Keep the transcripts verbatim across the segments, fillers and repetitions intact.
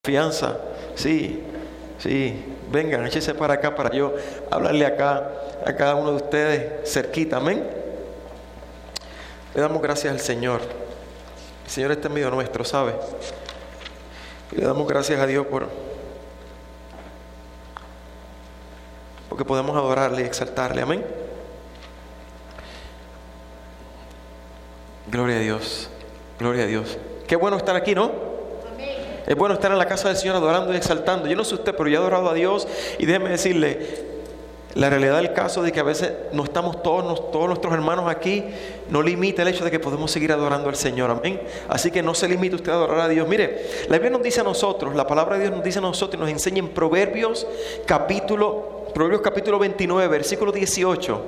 Confianza, sí, sí, vengan, échense para acá para yo hablarle acá a cada uno de ustedes cerquita, amén. Le damos gracias al Señor. El Señor está en medio nuestro, ¿sabe? Y le damos gracias a Dios por porque podemos adorarle y exaltarle, amén. Gloria a Dios, gloria a Dios. Qué bueno estar aquí, ¿no? Es bueno estar en la casa del Señor adorando y exaltando. Yo no sé usted, pero yo he adorado a Dios. Y déjeme decirle, la realidad del caso de que a veces no estamos todos, todos nuestros hermanos aquí, no limita el hecho de que podemos seguir adorando al Señor, amén. Así que no se limite usted a adorar a Dios. Mire, la Biblia nos dice a nosotros, la palabra de Dios nos dice a nosotros y nos enseña en Proverbios capítulo, Proverbios capítulo veintinueve, versículo dieciocho.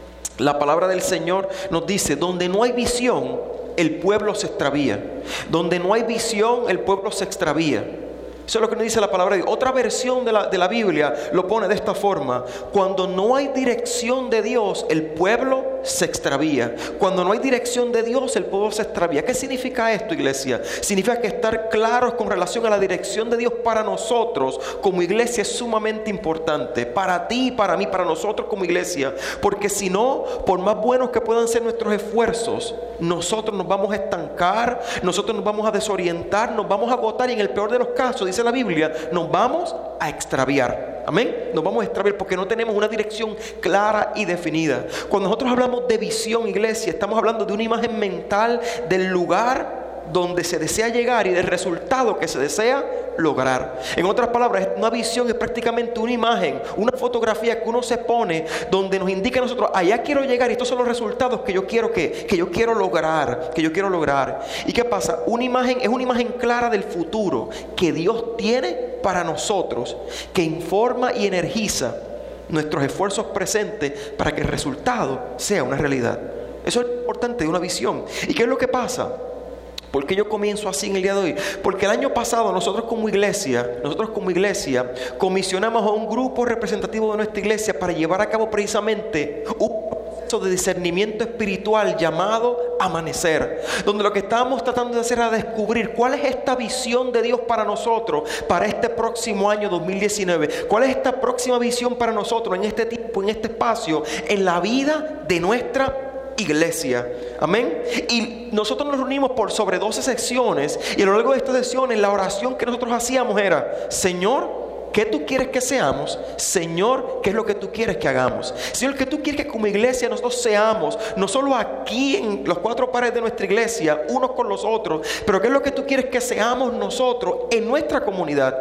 La palabra del Señor nos dice, donde no hay visión, el pueblo se extravía. Donde no hay visión, el pueblo se extravía. Eso es lo que nos dice la palabra de Dios. Otra versión de la, de la Biblia lo pone de esta forma: cuando no hay dirección de Dios, el pueblo se extravía. Cuando no hay dirección de Dios, el pueblo se extravía. ¿Qué significa esto, iglesia? Significa que estar claros con relación a la dirección de Dios para nosotros como iglesia es sumamente importante. Para ti y para mí, para nosotros como iglesia. Porque si no, por más buenos que puedan ser nuestros esfuerzos, nosotros nos vamos a estancar, nosotros nos vamos a desorientar, nos vamos a agotar y en el peor de los casos, dice la Biblia, nos vamos a extraviar. Amén. Nos vamos a extraviar porque no tenemos una dirección clara y definida. Cuando nosotros hablamos de visión, iglesia, estamos hablando de una imagen mental del lugar donde se desea llegar y del resultado que se desea lograr. En otras palabras, una visión es prácticamente una imagen, una fotografía que uno se pone donde nos indica a nosotros, allá quiero llegar y estos son los resultados que yo quiero que, que yo quiero lograr, que yo quiero lograr. ¿Y qué pasa? Una imagen es una imagen clara del futuro que Dios tiene para nosotros, que informa y energiza nuestros esfuerzos presentes para que el resultado sea una realidad. Eso es lo importante de una visión. ¿Y qué es lo que pasa? ¿Por qué yo comienzo así en el día de hoy? Porque el año pasado nosotros como iglesia, nosotros como iglesia comisionamos a un grupo representativo de nuestra iglesia para llevar a cabo precisamente un proceso de discernimiento espiritual llamado Amanecer, donde lo que estábamos tratando de hacer era descubrir cuál es esta visión de Dios para nosotros para este próximo año dos mil diecinueve. ¿Cuál es esta próxima visión para nosotros en este tiempo, en este espacio, en la vida de nuestra iglesia? Amén. Y nosotros nos reunimos por sobre doce secciones, y a lo largo de estas secciones la oración que nosotros hacíamos era: Señor, ¿qué tú quieres que seamos? Señor, ¿qué es lo que tú quieres que hagamos? Señor, ¿qué tú quieres que como iglesia nosotros seamos? No solo aquí en los cuatro paredes de nuestra iglesia, unos con los otros, pero ¿qué es lo que tú quieres que seamos nosotros en nuestra comunidad?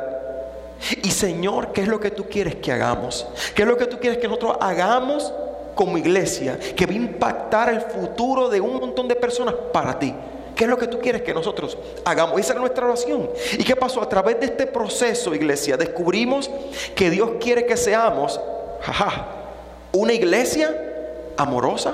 Y Señor, ¿qué es lo que tú quieres que hagamos? ¿Qué es lo que tú quieres que nosotros hagamos como iglesia, que va a impactar el futuro de un montón de personas para ti? ¿Qué es lo que tú quieres que nosotros hagamos? Esa es nuestra oración. ¿Y qué pasó? A través de este proceso, iglesia, descubrimos que Dios quiere que seamos jaja, una iglesia amorosa,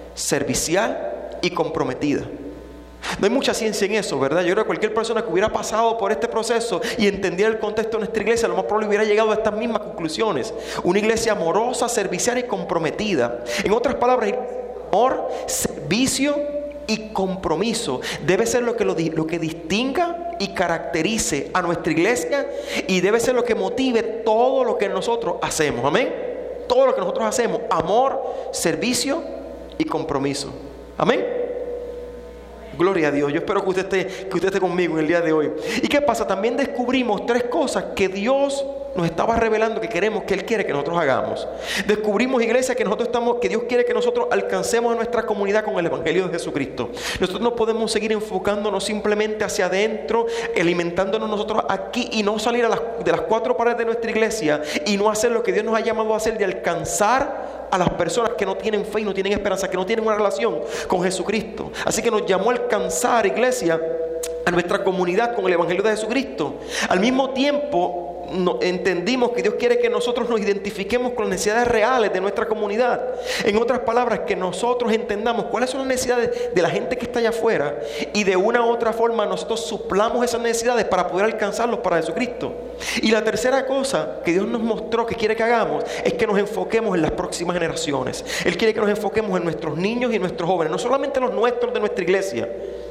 servicial y comprometida. No hay mucha ciencia en eso, ¿verdad? Yo creo que cualquier persona que hubiera pasado por este proceso y entendiera el contexto de nuestra iglesia, lo más probable hubiera llegado a estas mismas conclusiones. Una iglesia amorosa, servicial y comprometida. En otras palabras, amor, servicio y compromiso debe ser lo que, lo, lo que distinga y caracterice a nuestra iglesia, y debe ser lo que motive todo lo que nosotros hacemos. Amén. Todo lo que nosotros hacemos: amor, servicio y compromiso. Amén. Gloria a Dios. Yo espero que usted esté, que usted esté conmigo en el día de hoy. ¿Y qué pasa? También descubrimos tres cosas que Dios nos estaba revelando que queremos, que Él quiere que nosotros hagamos. Descubrimos, iglesia, que nosotros estamos, que Dios quiere que nosotros alcancemos a nuestra comunidad con el Evangelio de Jesucristo. Nosotros no podemos seguir enfocándonos simplemente hacia adentro, alimentándonos nosotros aquí y no salir a las, de las cuatro paredes de nuestra iglesia y no hacer lo que Dios nos ha llamado a hacer, de alcanzar a las personas que no tienen fe y no tienen esperanza, que no tienen una relación con Jesucristo. Así que nos llamó a alcanzar, iglesia, a nuestra comunidad con el Evangelio de Jesucristo. Al mismo tiempo, no, entendimos que Dios quiere que nosotros nos identifiquemos con las necesidades reales de nuestra comunidad. En otras palabras, que nosotros entendamos cuáles son las necesidades de la gente que está allá afuera, y de una u otra forma nosotros suplamos esas necesidades para poder alcanzarlos para Jesucristo. Y la tercera cosa que Dios nos mostró que quiere que hagamos es que nos enfoquemos en las próximas generaciones. Él quiere que nos enfoquemos en nuestros niños y nuestros jóvenes, no solamente los nuestros de nuestra iglesia,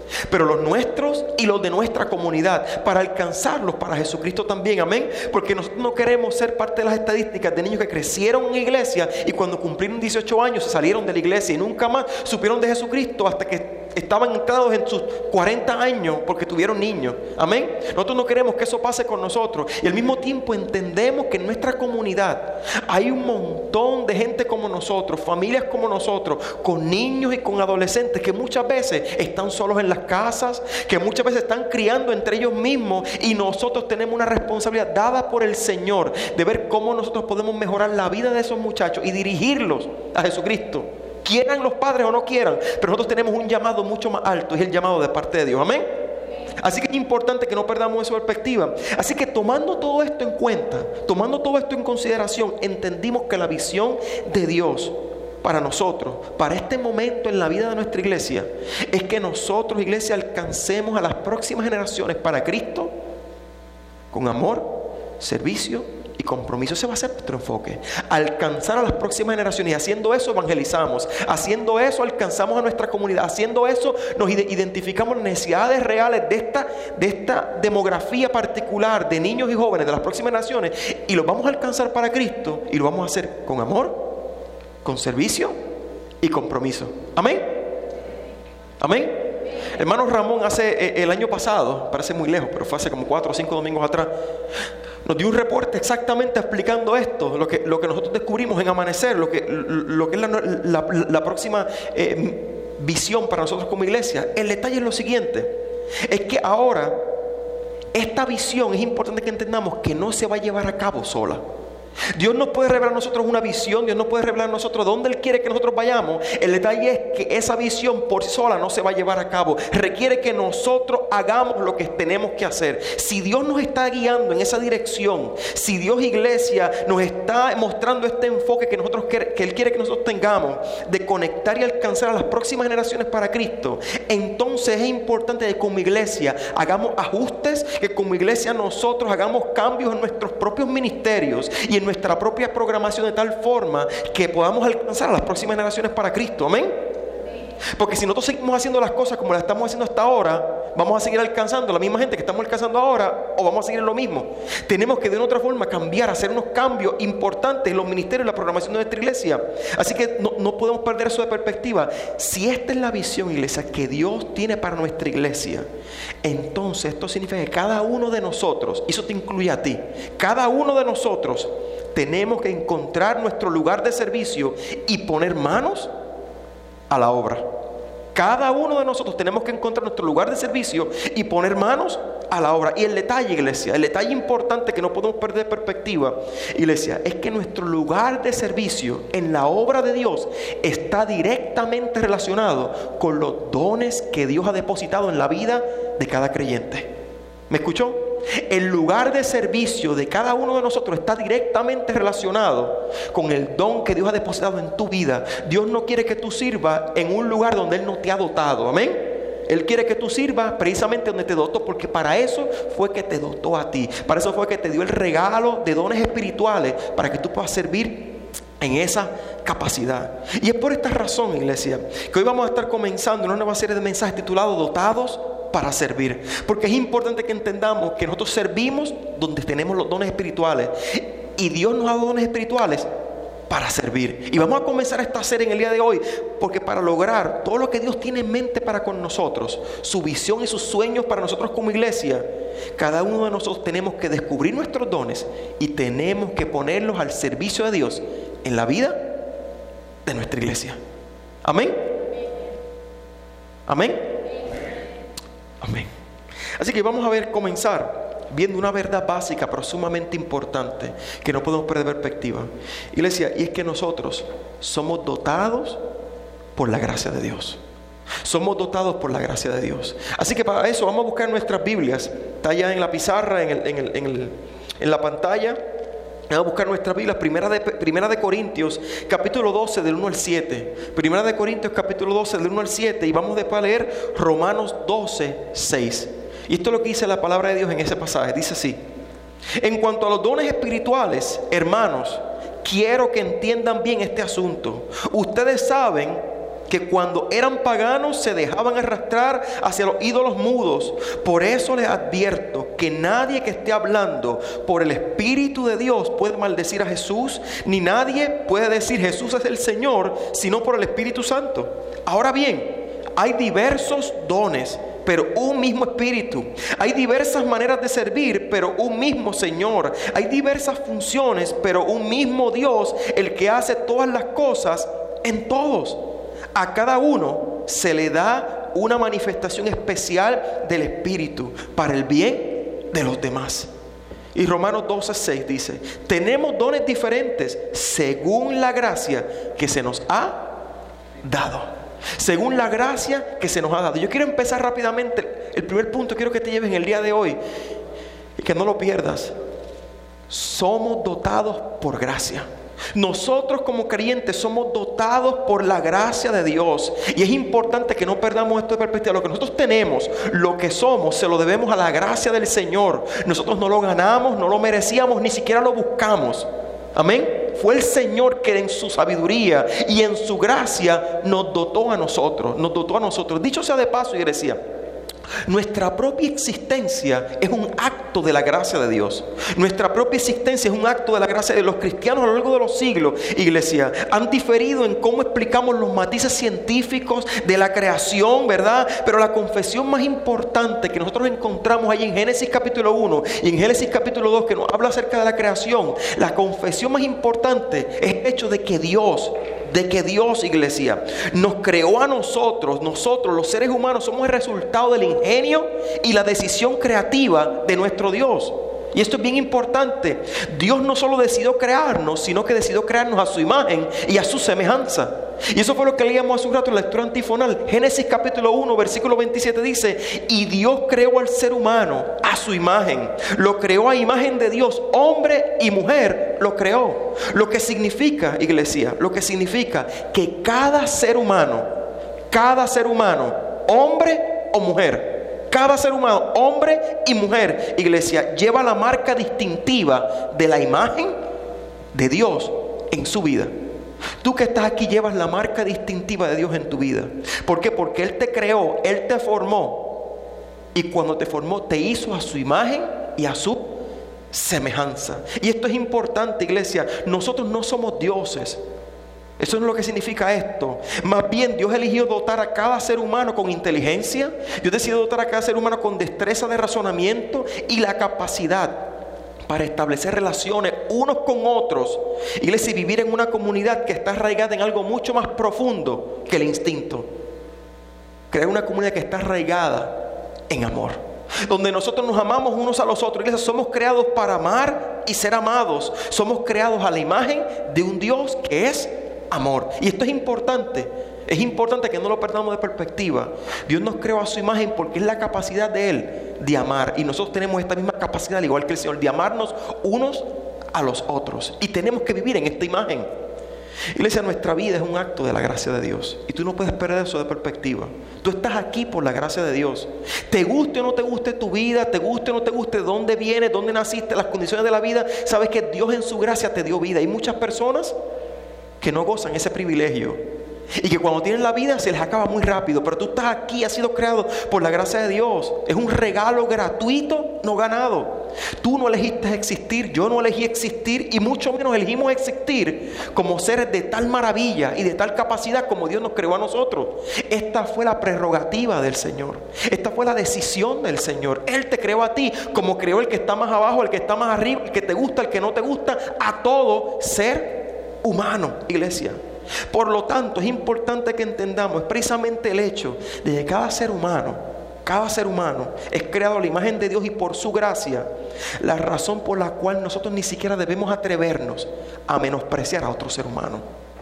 pero los nuestros y los de nuestra comunidad, para alcanzarlos para Jesucristo también, amén. Porque nosotros no queremos ser parte de las estadísticas de niños que crecieron en iglesia y cuando cumplieron dieciocho años se salieron de la iglesia y nunca más supieron de Jesucristo hasta que estaban entrados en sus cuarenta años porque tuvieron niños, amén. Nosotros no queremos que eso pase con nosotros, y al mismo tiempo entendemos que en nuestra comunidad hay un montón de gente como nosotros, familias como nosotros, con niños y con adolescentes que muchas veces están solos en las casas, que muchas veces están criando entre ellos mismos, y nosotros tenemos una responsabilidad dada por el Señor de ver cómo nosotros podemos mejorar la vida de esos muchachos y dirigirlos a Jesucristo, quieran los padres o no quieran. Pero nosotros tenemos un llamado mucho más alto, es el llamado de parte de Dios, amén. Así que es importante que no perdamos esa perspectiva. Así que tomando todo esto en cuenta, tomando todo esto en consideración, entendimos que la visión de Dios para nosotros, para este momento en la vida de nuestra iglesia, es que nosotros, iglesia, alcancemos a las próximas generaciones para Cristo con amor, servicio y compromiso. Ese va a ser nuestro enfoque, alcanzar a las próximas generaciones, y haciendo eso evangelizamos, haciendo eso alcanzamos a nuestra comunidad, haciendo eso nos identificamos las necesidades reales de esta, de esta demografía particular de niños y jóvenes de las próximas generaciones, y los vamos a alcanzar para Cristo, y lo vamos a hacer con amor, con servicio y compromiso, amén, amén. Hermano Ramón hace el año pasado, parece muy lejos, pero fue hace como cuatro o cinco domingos atrás, nos dio un reporte exactamente explicando esto, lo que, lo que nosotros descubrimos en Amanecer, lo que, lo que es la, la, la próxima eh, visión para nosotros como iglesia. El detalle es lo siguiente, es que ahora esta visión es importante que entendamos que no se va a llevar a cabo sola. Dios nos puede revelar a nosotros una visión, Dios nos puede revelar a nosotros dónde Él quiere que nosotros vayamos. El detalle es que esa visión por sí sola no se va a llevar a cabo. Requiere que nosotros hagamos lo que tenemos que hacer. Si Dios nos está guiando en esa dirección, si Dios, iglesia, nos está mostrando este enfoque que nosotros que Él quiere que nosotros tengamos, de conectar y alcanzar a las próximas generaciones para Cristo, entonces es importante que como iglesia hagamos ajustes, que como iglesia nosotros hagamos cambios en nuestros propios ministerios y en nuestra propia programación, de tal forma que podamos alcanzar a las próximas generaciones para Cristo, amén. Porque si nosotros seguimos haciendo las cosas como las estamos haciendo hasta ahora, vamos a seguir alcanzando a la misma gente que estamos alcanzando ahora, o vamos a seguir en lo mismo. Tenemos que de una otra forma cambiar, hacer unos cambios importantes en los ministerios y la programación de nuestra iglesia. Así que no, no podemos perder eso de perspectiva. Si esta es la visión, iglesia, que Dios tiene para nuestra iglesia, entonces esto significa que cada uno de nosotros, y eso te incluye a ti, cada uno de nosotros tenemos que encontrar nuestro lugar de servicio y poner manos a la obra. Cada uno de nosotros tenemos que encontrar nuestro lugar de servicio y poner manos a la obra. Y el detalle, iglesia, el detalle importante que no podemos perder de perspectiva, iglesia, es que nuestro lugar de servicio en la obra de Dios está directamente relacionado con los dones que Dios ha depositado en la vida de cada creyente. ¿Me escuchó? El lugar de servicio de cada uno de nosotros está directamente relacionado con el don que Dios ha depositado en tu vida. Dios no quiere que tú sirvas en un lugar donde Él no te ha dotado, amén. Él quiere que tú sirvas precisamente donde te dotó, porque para eso fue que te dotó a ti. Para eso fue que te dio el regalo de dones espirituales, para que tú puedas servir en esa capacidad. Y es por esta razón, iglesia, que hoy vamos a estar comenzando una nueva serie de mensajes titulados Dotados para servir, porque es importante que entendamos que nosotros servimos donde tenemos los dones espirituales, y Dios nos ha dado dones espirituales para servir. Y vamos a comenzar esta serie en el día de hoy, porque para lograr todo lo que Dios tiene en mente para con nosotros, su visión y sus sueños para nosotros como iglesia, cada uno de nosotros tenemos que descubrir nuestros dones y tenemos que ponerlos al servicio de Dios en la vida de nuestra iglesia. Amén. Amén. Amén. Así que vamos a ver, comenzar viendo una verdad básica pero sumamente importante que no podemos perder perspectiva, iglesia, y es que nosotros somos dotados por la gracia de Dios. Somos dotados por la gracia de Dios. Así que para eso vamos a buscar nuestras Biblias. Está allá en la pizarra, en, el, en, el, en, el, en la pantalla. Vamos a buscar nuestras Biblias. Primera de, Primera de Corintios, capítulo doce, del uno al siete. Primera de Corintios, capítulo doce, del uno al siete. Y vamos después a leer Romanos doce, seis. Y esto es lo que dice la palabra de Dios en ese pasaje. Dice así: en cuanto a los dones espirituales, hermanos, quiero que entiendan bien este asunto. Ustedes saben que cuando eran paganos se dejaban arrastrar hacia los ídolos mudos. Por eso les advierto que nadie que esté hablando por el Espíritu de Dios puede maldecir a Jesús, ni nadie puede decir Jesús es el Señor, sino por el Espíritu Santo. Ahora bien, hay diversos dones, pero un mismo Espíritu. Hay diversas maneras de servir, pero un mismo Señor. Hay diversas funciones, pero un mismo Dios, el que hace todas las cosas en todos. A cada uno se le da una manifestación especial del Espíritu para el bien de los demás. Y Romanos doce seis dice: tenemos dones diferentes según la gracia que se nos ha dado. Según la gracia que se nos ha dado. Yo quiero empezar rápidamente. El primer punto quiero que te lleves en el día de hoy y que no lo pierdas. Somos dotados por gracia. Nosotros como creyentes somos dotados por la gracia de Dios. Y es importante que no perdamos esto de perspectiva. Lo que nosotros tenemos, lo que somos, se lo debemos a la gracia del Señor. Nosotros no lo ganamos, no lo merecíamos, ni siquiera lo buscamos. Amén. Fue el Señor que en su sabiduría y en su gracia nos dotó a nosotros, nos dotó a nosotros. Dicho sea de paso, iglesia, nuestra propia existencia es un acto de la gracia de Dios. Nuestra propia existencia es un acto de la gracia de Dios. Los cristianos a lo largo de los siglos, iglesia, han diferido en cómo explicamos los matices científicos de la creación, ¿verdad? Pero la confesión más importante que nosotros encontramos ahí en Génesis capítulo uno y en Génesis capítulo dos, que nos habla acerca de la creación, la confesión más importante es el hecho de que Dios De que Dios, iglesia, nos creó a nosotros. Nosotros, los seres humanos, somos el resultado del ingenio y la decisión creativa de nuestro Dios. Y esto es bien importante. Dios no solo decidió crearnos, sino que decidió crearnos a su imagen y a su semejanza. Y eso fue lo que leíamos hace un rato en la lectura antifonal. Génesis capítulo uno, versículo veintisiete dice: y Dios creó al ser humano a su imagen. Lo creó a imagen de Dios, hombre y mujer lo creó. Lo que significa, iglesia, lo que significa que cada ser humano, cada ser humano, hombre o mujer, cada ser humano, hombre y mujer, iglesia, lleva la marca distintiva de la imagen de Dios en su vida. Tú que estás aquí llevas la marca distintiva de Dios en tu vida. ¿Por qué? Porque Él te creó, Él te formó. Y cuando te formó, te hizo a su imagen y a su semejanza. Y esto es importante, iglesia. Nosotros no somos dioses. Eso no es lo que significa esto. Más bien, Dios eligió dotar a cada ser humano con inteligencia. Dios decidió dotar a cada ser humano con destreza de razonamiento y la capacidad para establecer relaciones unos con otros. Iglesia, y vivir en una comunidad que está arraigada en algo mucho más profundo que el instinto. Crear una comunidad que está arraigada en amor, donde nosotros nos amamos unos a los otros. Iglesia, somos creados para amar y ser amados. Somos creados a la imagen de un Dios que es amor. Y esto es importante. Es importante que no lo perdamos de perspectiva. Dios nos creó a su imagen porque es la capacidad de Él de amar. Y nosotros tenemos esta misma capacidad, al igual que el Señor, de amarnos unos a los otros. Y tenemos que vivir en esta imagen. Iglesia, nuestra vida es un acto de la gracia de Dios. Y tú no puedes perder eso de perspectiva. Tú estás aquí por la gracia de Dios. Te guste o no te guste tu vida, te guste o no te guste dónde vienes, dónde naciste, las condiciones de la vida, sabes que Dios en su gracia te dio vida. Hay muchas personas que no gozan ese privilegio y que cuando tienen la vida se les acaba muy rápido. Pero tú estás aquí, has sido creado por la gracia de Dios. Es un regalo gratuito, no ganado. Tú no elegiste existir, yo no elegí existir, y mucho menos elegimos existir como seres de tal maravilla y de tal capacidad como Dios nos creó a nosotros. Esta fue la prerrogativa del Señor. Esta fue la decisión del Señor. Él te creó a ti como creó el que está más abajo, el que está más arriba, el que te gusta, el que no te gusta, a todo ser humano, iglesia. Por lo tanto, es importante que entendamos precisamente el hecho de que cada ser humano, cada ser humano es creado a la imagen de Dios, y por su gracia, la razón por la cual nosotros ni siquiera debemos atrevernos a menospreciar a otro ser humano.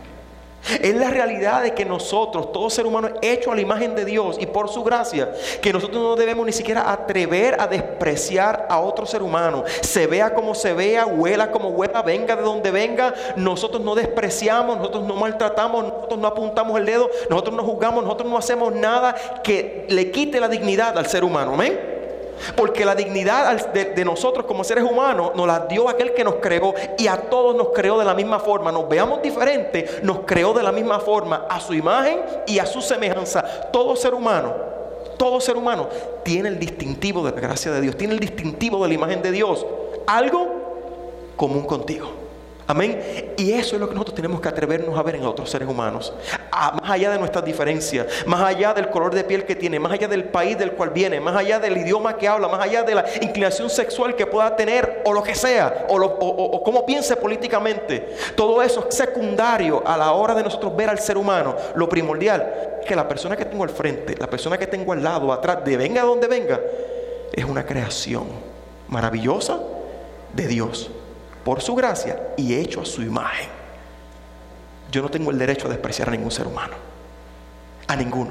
Es la realidad de que nosotros, todo ser humano es hecho a la imagen de Dios, y por su gracia, que nosotros no debemos ni siquiera atrever a despreciar a otro ser humano. Se vea como se vea, huela como huela, venga de donde venga, nosotros no despreciamos, nosotros no maltratamos, nosotros no apuntamos el dedo, nosotros no juzgamos, nosotros no hacemos nada que le quite la dignidad al ser humano. Amén. Porque la dignidad de, de nosotros como seres humanos nos la dio aquel que nos creó, y a todos nos creó de la misma forma. Nos veamos diferentes, nos creó de la misma forma, a su imagen y a su semejanza. Todo ser humano, todo ser humano tiene el distintivo de la gracia de Dios, tiene el distintivo de la imagen de Dios, algo común contigo. Amén. Y eso es lo que nosotros tenemos que atrevernos a ver en otros seres humanos. Ah, más allá de nuestras diferencias, más allá del color de piel que tiene, más allá del país del cual viene, más allá del idioma que habla, más allá de la inclinación sexual que pueda tener, o lo que sea, o, lo, o, o, o cómo piense políticamente. Todo eso es secundario a la hora de nosotros ver al ser humano. Lo primordial es que la persona que tengo al frente, la persona que tengo al lado, atrás, de venga de donde venga, es una creación maravillosa de Dios, por su gracia y hecho a su imagen. Yo no tengo el derecho a despreciar a ningún ser humano, a ninguno.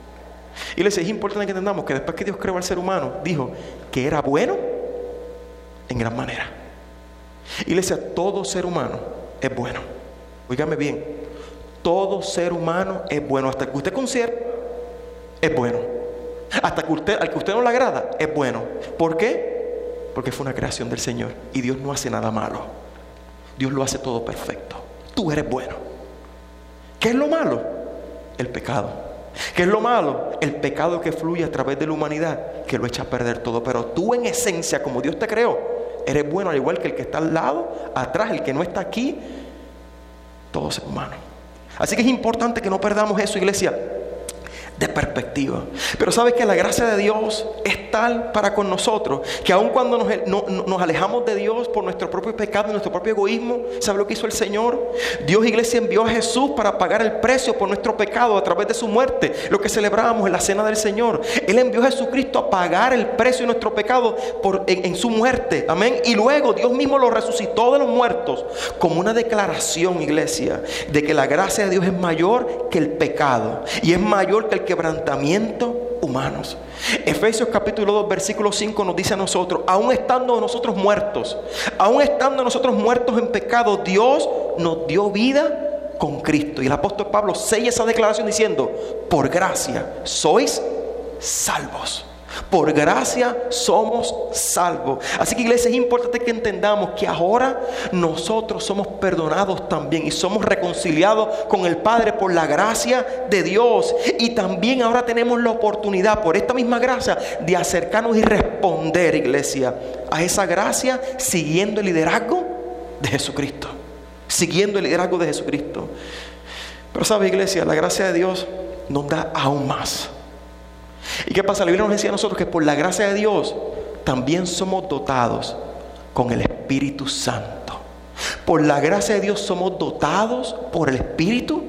Y les es importante que entendamos que después que Dios creó al ser humano, dijo que era bueno en gran manera. Y le decía, todo ser humano es bueno. Óigame bien, todo ser humano es bueno. Hasta que usted considere, es bueno. Hasta que usted, al que usted no le agrada, es bueno. ¿Por qué? Porque fue una creación del Señor, y Dios no hace nada malo. Dios lo hace todo perfecto. Tú eres bueno. ¿Qué es lo malo? El pecado. ¿Qué es lo malo? El pecado que fluye a través de la humanidad, que lo echa a perder todo. Pero tú, en esencia, como Dios te creó, eres bueno, al igual que el que está al lado, atrás, el que no está aquí. Todo ser humano. Así que es importante que no perdamos eso, iglesia, de perspectiva. Pero sabes que la gracia de Dios es tal para con nosotros, que aun cuando nos, no, nos alejamos de Dios por nuestro propio pecado y nuestro propio egoísmo, ¿sabe lo que hizo el Señor? Dios, iglesia, envió a Jesús para pagar el precio por nuestro pecado a través de su muerte, lo que celebrábamos en la cena del Señor. Él envió a Jesucristo a pagar el precio de nuestro pecado por, en, en su muerte, amén. Y luego Dios mismo lo resucitó de los muertos, como una declaración, iglesia, de que la gracia de Dios es mayor que el pecado, y es mayor que el quebrantamiento humanos. Efesios capítulo dos versículo cinco nos dice a nosotros, aún estando nosotros muertos, aún estando nosotros muertos en pecado, Dios nos dio vida con Cristo. Y el apóstol Pablo sella esa declaración diciendo, por gracia sois salvos. Por gracia somos salvos. Así que, iglesia, es importante que entendamos que ahora nosotros somos perdonados también, y somos reconciliados con el Padre por la gracia de Dios. Y también ahora tenemos la oportunidad, por esta misma gracia, de acercarnos y responder, iglesia, a esa gracia, siguiendo el liderazgo de Jesucristo. Siguiendo el liderazgo de Jesucristo. Pero sabe, iglesia, la gracia de Dios nos da aún más. ¿Y qué pasa? La Biblia nos decía a nosotros que por la gracia de Dios también somos dotados con el Espíritu Santo. Por la gracia de Dios somos dotados por el Espíritu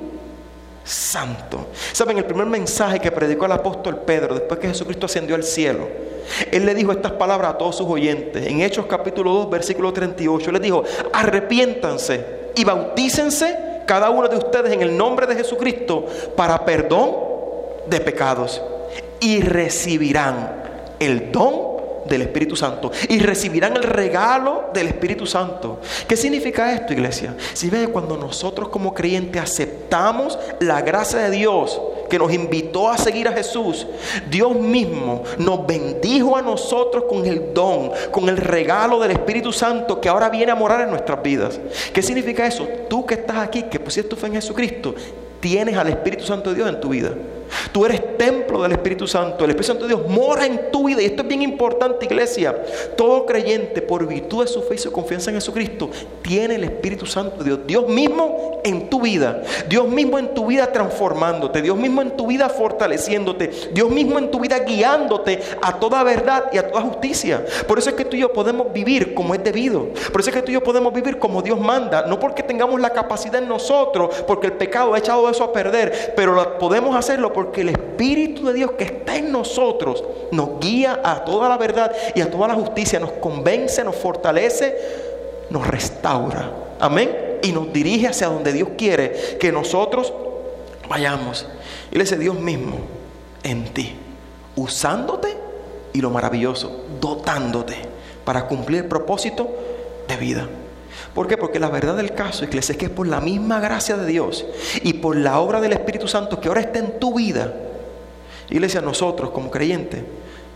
Santo. ¿Saben? El primer mensaje que predicó el apóstol Pedro después que Jesucristo ascendió al cielo, él le dijo estas palabras a todos sus oyentes. En Hechos capítulo dos versículo treinta y ocho, les dijo, arrepiéntanse y bautícense cada uno de ustedes en el nombre de Jesucristo para perdón de pecados, y recibirán el don del Espíritu Santo, y recibirán el regalo del Espíritu Santo. ¿Qué significa esto, iglesia? Si ve, cuando nosotros como creyentes aceptamos la gracia de Dios que nos invitó a seguir a Jesús, Dios mismo nos bendijo a nosotros con el don, con el regalo del Espíritu Santo que ahora viene a morar en nuestras vidas. ¿Qué significa eso? Tú que estás aquí, que pusiste tu fe en Jesucristo, tienes al Espíritu Santo de Dios en tu vida. Tú eres templo del Espíritu Santo. El Espíritu Santo de Dios mora en tu vida. Y esto es bien importante, iglesia. Todo creyente, por virtud de su fe y su confianza en Jesucristo, tiene el Espíritu Santo de Dios. Dios mismo en tu vida. Dios mismo en tu vida transformándote. Dios mismo en tu vida fortaleciéndote. Dios mismo en tu vida guiándote a toda verdad y a toda justicia. Por eso es que tú y yo podemos vivir como es debido. Por eso es que tú y yo podemos vivir como Dios manda. No porque tengamos la capacidad en nosotros, porque el pecado ha echado eso a perder, pero podemos hacerlo porque el Espíritu de Dios que está en nosotros nos guía a toda la verdad y a toda la justicia, nos convence, nos fortalece, nos restaura, amén, y nos dirige hacia donde Dios quiere que nosotros vayamos. Y le dice, Dios mismo en ti, usándote, y lo maravilloso, dotándote para cumplir el propósito de vida. ¿Por qué? Porque la verdad del caso, iglesia, es que es por la misma gracia de Dios y por la obra del Espíritu Santo que ahora está en tu vida, iglesia, nosotros como creyentes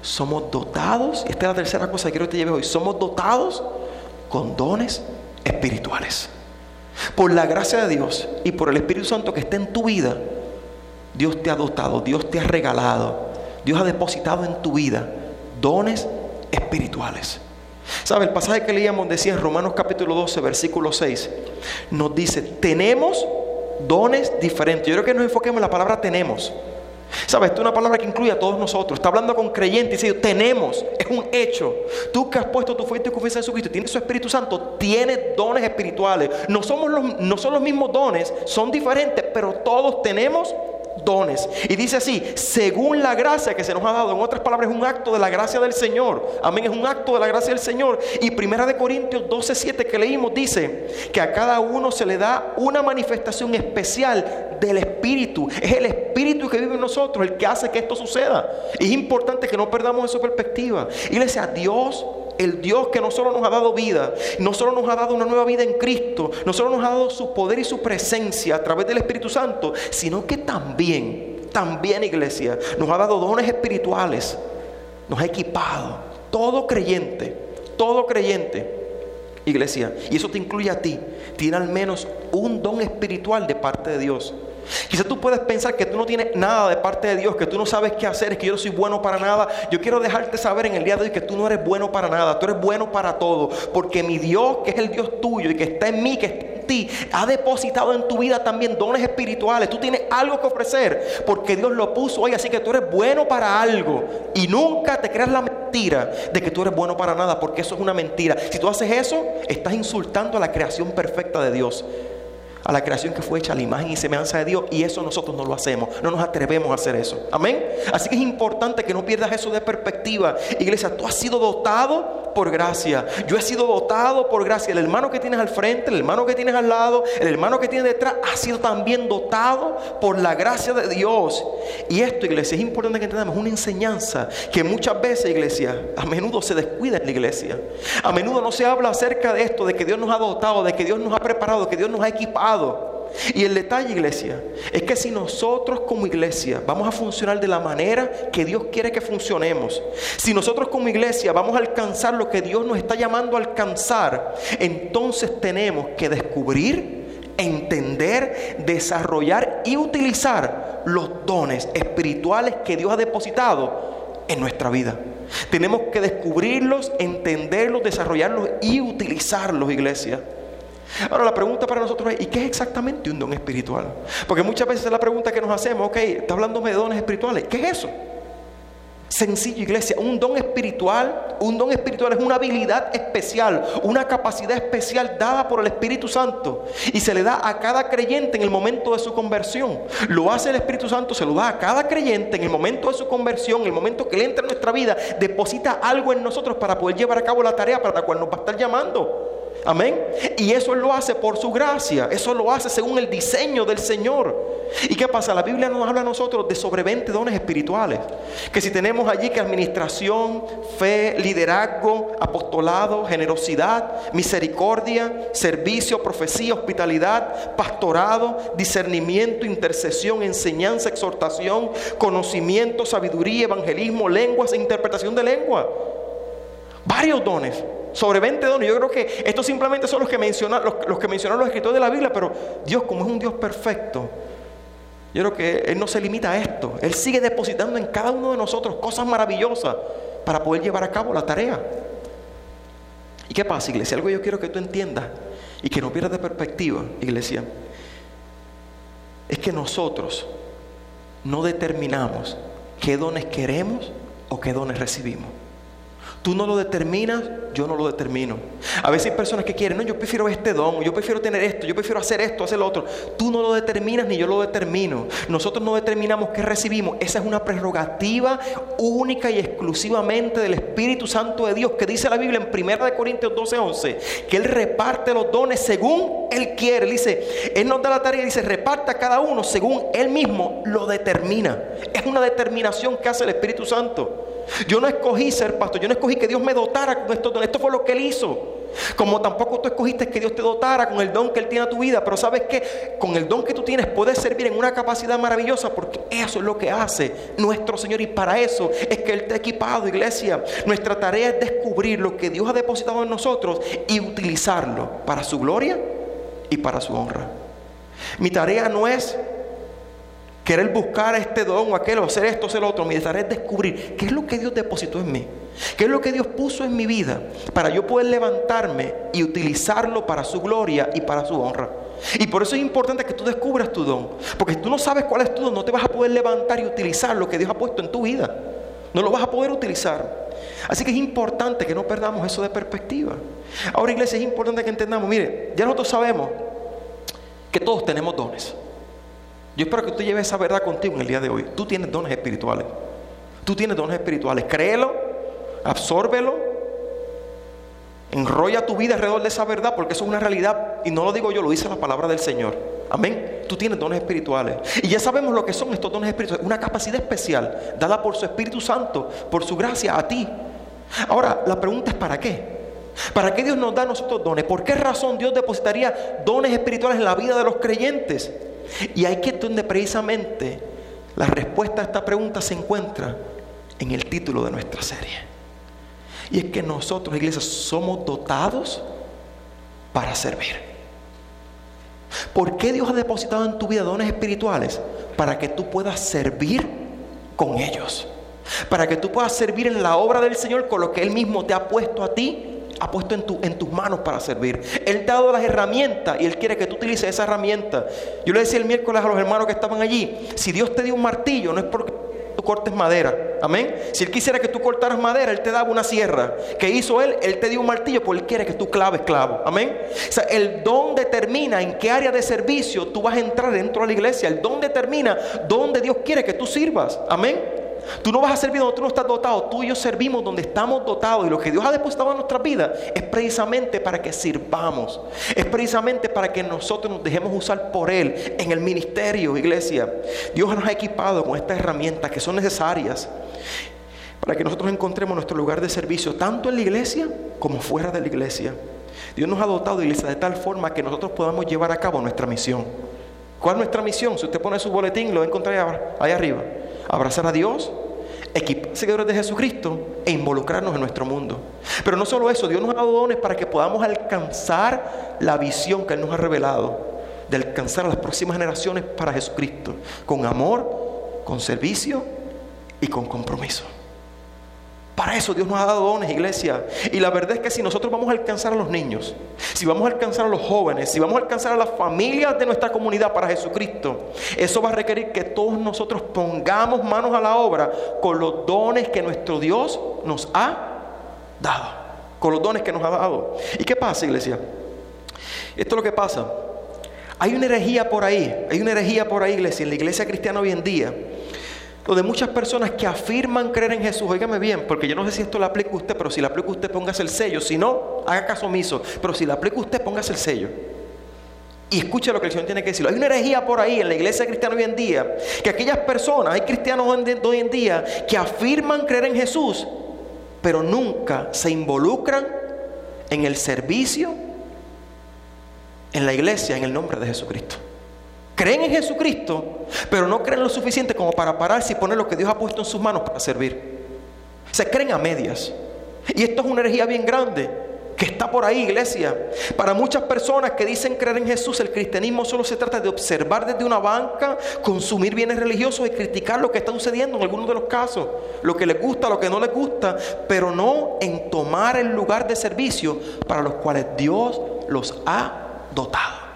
somos dotados, esta es la tercera cosa que quiero que te lleves hoy, somos dotados con dones espirituales. Por la gracia de Dios y por el Espíritu Santo que está en tu vida, Dios te ha dotado, Dios te ha regalado, Dios ha depositado en tu vida dones espirituales. ¿Sabe? El pasaje que leíamos decía en Romanos capítulo doce, versículo seis, nos dice, tenemos dones diferentes. Yo creo que nos enfoquemos en la palabra tenemos. ¿Sabes? Esta es una palabra que incluye a todos nosotros. Está hablando con creyentes y dice, tenemos, es un hecho. Tú que has puesto tu fe y tu confianza en Jesucristo, tienes su Espíritu Santo, tienes dones espirituales. No somos los, no son los mismos dones, son diferentes, pero todos tenemos dones. Y dice así, según la gracia que se nos ha dado. En otras palabras, es un acto de la gracia del Señor. Amén, es un acto de la gracia del Señor. Y primera de Corintios doce siete que leímos dice que a cada uno se le da una manifestación especial del Espíritu. Es el Espíritu que vive en nosotros el que hace que esto suceda. Y es importante que no perdamos esa perspectiva. Iglesia, Dios, el Dios que no solo nos ha dado vida, no solo nos ha dado una nueva vida en Cristo, no solo nos ha dado su poder y su presencia a través del Espíritu Santo, sino que también, también, iglesia, nos ha dado dones espirituales, nos ha equipado. Todo creyente, todo creyente, iglesia, y eso te incluye a ti, tiene al menos un don espiritual de parte de Dios. Quizás tú puedes pensar que tú no tienes nada de parte de Dios, que tú no sabes qué hacer, es que yo no soy bueno para nada. Yo quiero dejarte saber en el día de hoy que tú no eres bueno para nada, tú eres bueno para todo, porque mi Dios, que es el Dios tuyo y que está en mí, que está en ti, ha depositado en tu vida también dones espirituales. Tú tienes algo que ofrecer porque Dios lo puso ahí, así que tú eres bueno para algo. Y nunca te creas la mentira de que tú eres bueno para nada, porque eso es una mentira. Si tú haces eso, estás insultando a la creación perfecta de Dios, a la creación que fue hecha a la imagen y semejanza de Dios, y eso nosotros no lo hacemos, no nos atrevemos a hacer eso. Amén. Así que es importante que no pierdas eso de perspectiva. Iglesia, tú has sido dotado por gracia. Yo he sido dotado por gracia. El hermano que tienes al frente, el hermano que tienes al lado, el hermano que tienes detrás, ha sido también dotado por la gracia de Dios. Y esto, iglesia, es importante que entendamos, una enseñanza que muchas veces, iglesia, a menudo se descuida en la iglesia. A menudo no se habla acerca de esto, de que Dios nos ha dotado, de que Dios nos ha preparado, de que Dios nos ha equipado. Y el detalle, iglesia, es que si nosotros como iglesia vamos a funcionar de la manera que Dios quiere que funcionemos, si nosotros como iglesia vamos a alcanzar lo que Dios nos está llamando a alcanzar, entonces tenemos que descubrir, entender, desarrollar y utilizar los dones espirituales que Dios ha depositado en nuestra vida. Tenemos que descubrirlos, entenderlos, desarrollarlos y utilizarlos, iglesia. Ahora la pregunta para nosotros es, ¿y qué es exactamente un don espiritual? Porque muchas veces es la pregunta que nos hacemos. Ok, está hablándome de dones espirituales, ¿qué es eso? Sencillo, iglesia, un don espiritual, un don espiritual es una habilidad especial, una capacidad especial dada por el Espíritu Santo, y se le da a cada creyente en el momento de su conversión. Lo hace el Espíritu Santo, se lo da a cada creyente en el momento de su conversión, en el momento que Él entra en nuestra vida, deposita algo en nosotros para poder llevar a cabo la tarea para la cual nos va a estar llamando. Amén. Y eso Él lo hace por su gracia. Eso lo hace según el diseño del Señor. ¿Y qué pasa? La Biblia nos habla a nosotros de sobre veinte dones espirituales. Que si tenemos allí que administración, fe, liderazgo, apostolado, generosidad, misericordia, servicio, profecía, hospitalidad, pastorado, discernimiento, intercesión, enseñanza, exhortación, conocimiento, sabiduría, evangelismo, lenguas e interpretación de lengua. Varios dones. Sobre veinte dones. Yo creo que estos simplemente son los que mencionan los, los que mencionaron los escritores de la Biblia, pero Dios, como es un Dios perfecto, yo creo que Él no se limita a esto. Él sigue depositando en cada uno de nosotros cosas maravillosas para poder llevar a cabo la tarea. ¿Y qué pasa, iglesia? Algo yo quiero que tú entiendas y que no pierdas de perspectiva, iglesia, es que nosotros no determinamos qué dones queremos o qué dones recibimos. Tú no lo determinas, yo no lo determino. A veces hay personas que quieren, no, yo prefiero este don, yo prefiero tener esto, yo prefiero hacer esto, hacer lo otro. Tú no lo determinas ni yo lo determino. Nosotros no determinamos qué recibimos. Esa es una prerrogativa única y exclusivamente del Espíritu Santo de Dios, que dice la Biblia en primera de Corintios doce once, que Él reparte los dones según Él quiere. Él dice, Él nos da la tarea y dice, reparta a cada uno según Él mismo lo determina. Es una determinación que hace el Espíritu Santo. Yo no escogí ser pastor, yo no escogí que Dios me dotara con estos dones. Esto fue lo que Él hizo. Como tampoco tú escogiste que Dios te dotara con el don que Él tiene a tu vida. Pero sabes que con el don que tú tienes puedes servir en una capacidad maravillosa, porque eso es lo que hace nuestro Señor, y para eso es que Él te ha equipado, iglesia. Nuestra tarea es descubrir lo que Dios ha depositado en nosotros y utilizarlo para su gloria y para su honra. Mi tarea no es querer buscar este don o aquel, o hacer esto o hacer lo otro. Mi tarea es descubrir qué es lo que Dios depositó en mí, qué es lo que Dios puso en mi vida, para yo poder levantarme y utilizarlo para su gloria y para su honra. Y por eso es importante que tú descubras tu don, porque si tú no sabes cuál es tu don, no te vas a poder levantar y utilizar lo que Dios ha puesto en tu vida. No lo vas a poder utilizar. Así que es importante que no perdamos eso de perspectiva. Ahora, iglesia, es importante que entendamos, mire, ya nosotros sabemos que todos tenemos dones. Yo espero que tú lleves esa verdad contigo en el día de hoy. Tú tienes dones espirituales. Tú tienes dones espirituales. Créelo, absórbelo, enrolla tu vida alrededor de esa verdad, porque eso es una realidad. Y no lo digo yo, lo dice la palabra del Señor. Amén. Tú tienes dones espirituales. Y ya sabemos lo que son estos dones espirituales. Una capacidad especial dada por su Espíritu Santo, por su gracia a ti. Ahora, la pregunta es ¿para qué? ¿Para qué Dios nos da a nosotros dones? ¿Por qué razón Dios depositaría dones espirituales en la vida de los creyentes? Y ahí es donde precisamente la respuesta a esta pregunta se encuentra en el título de nuestra serie. Y es que nosotros, iglesia, somos dotados para servir. ¿Por qué Dios ha depositado en tu vida dones espirituales? Para que tú puedas servir con ellos, para que tú puedas servir en la obra del Señor con lo que Él mismo te ha puesto a ti, ha puesto en, tu, en tus manos para servir. Él te ha dado las herramientas y Él quiere que tú utilices esa herramienta. Yo le decía el miércoles a los hermanos que estaban allí, si Dios te dio un martillo, no es porque tú cortes madera. Amén. Si Él quisiera que tú cortaras madera, Él te daba una sierra. ¿Qué hizo Él? Él te dio un martillo porque Él quiere que tú claves clavo. Amén. O sea, el don determina en qué área de servicio tú vas a entrar dentro de la iglesia. El don determina dónde Dios quiere que tú sirvas. Amén. Tú no vas a servir donde tú no estás dotado. Tú y yo servimos donde estamos dotados. Y lo que Dios ha depositado en nuestras vidas es precisamente para que sirvamos. Es precisamente para que nosotros nos dejemos usar por Él en el ministerio, iglesia. Dios nos ha equipado con estas herramientas que son necesarias para que nosotros encontremos nuestro lugar de servicio, tanto en la iglesia como fuera de la iglesia. Dios nos ha dotado, iglesia, de tal forma que nosotros podamos llevar a cabo nuestra misión. ¿Cuál es nuestra misión? Si usted pone su boletín, lo va a encontrar ahí arriba. Abrazar a Dios, equipar seguidores de Jesucristo e involucrarnos en nuestro mundo. Pero no solo eso, Dios nos ha dado dones para que podamos alcanzar la visión que Él nos ha revelado, de alcanzar a las próximas generaciones para Jesucristo, con amor, con servicio y con compromiso. Para eso Dios nos ha dado dones, iglesia. Y la verdad es que si nosotros vamos a alcanzar a los niños, si vamos a alcanzar a los jóvenes, si vamos a alcanzar a las familias de nuestra comunidad para Jesucristo, eso va a requerir que todos nosotros pongamos manos a la obra con los dones que nuestro Dios nos ha dado. Con los dones que nos ha dado. ¿Y qué pasa, iglesia? Esto es lo que pasa. Hay una herejía por ahí, hay una herejía por ahí, iglesia, en la iglesia cristiana hoy en día, donde muchas personas que afirman creer en Jesús, óigame bien, porque yo no sé si esto lo aplica a usted, pero si lo aplica a usted, póngase el sello. Si no, haga caso omiso. Pero si lo aplica a usted, póngase el sello. Y escuche lo que el Señor tiene que decir. Hay una herejía por ahí en la iglesia cristiana hoy en día, que aquellas personas, hay cristianos hoy en día que afirman creer en Jesús, pero nunca se involucran en el servicio en la iglesia en el nombre de Jesucristo. Creen en Jesucristo, pero no creen lo suficiente como para pararse y poner lo que Dios ha puesto en sus manos para servir. Se creen a medias. Y esto es una herejía bien grande que está por ahí, iglesia. Para muchas personas que dicen creer en Jesús, el cristianismo solo se trata de observar desde una banca, consumir bienes religiosos y criticar lo que está sucediendo en algunos de los casos, lo que les gusta, lo que no les gusta, pero no en tomar el lugar de servicio para los cuales Dios los ha dotado.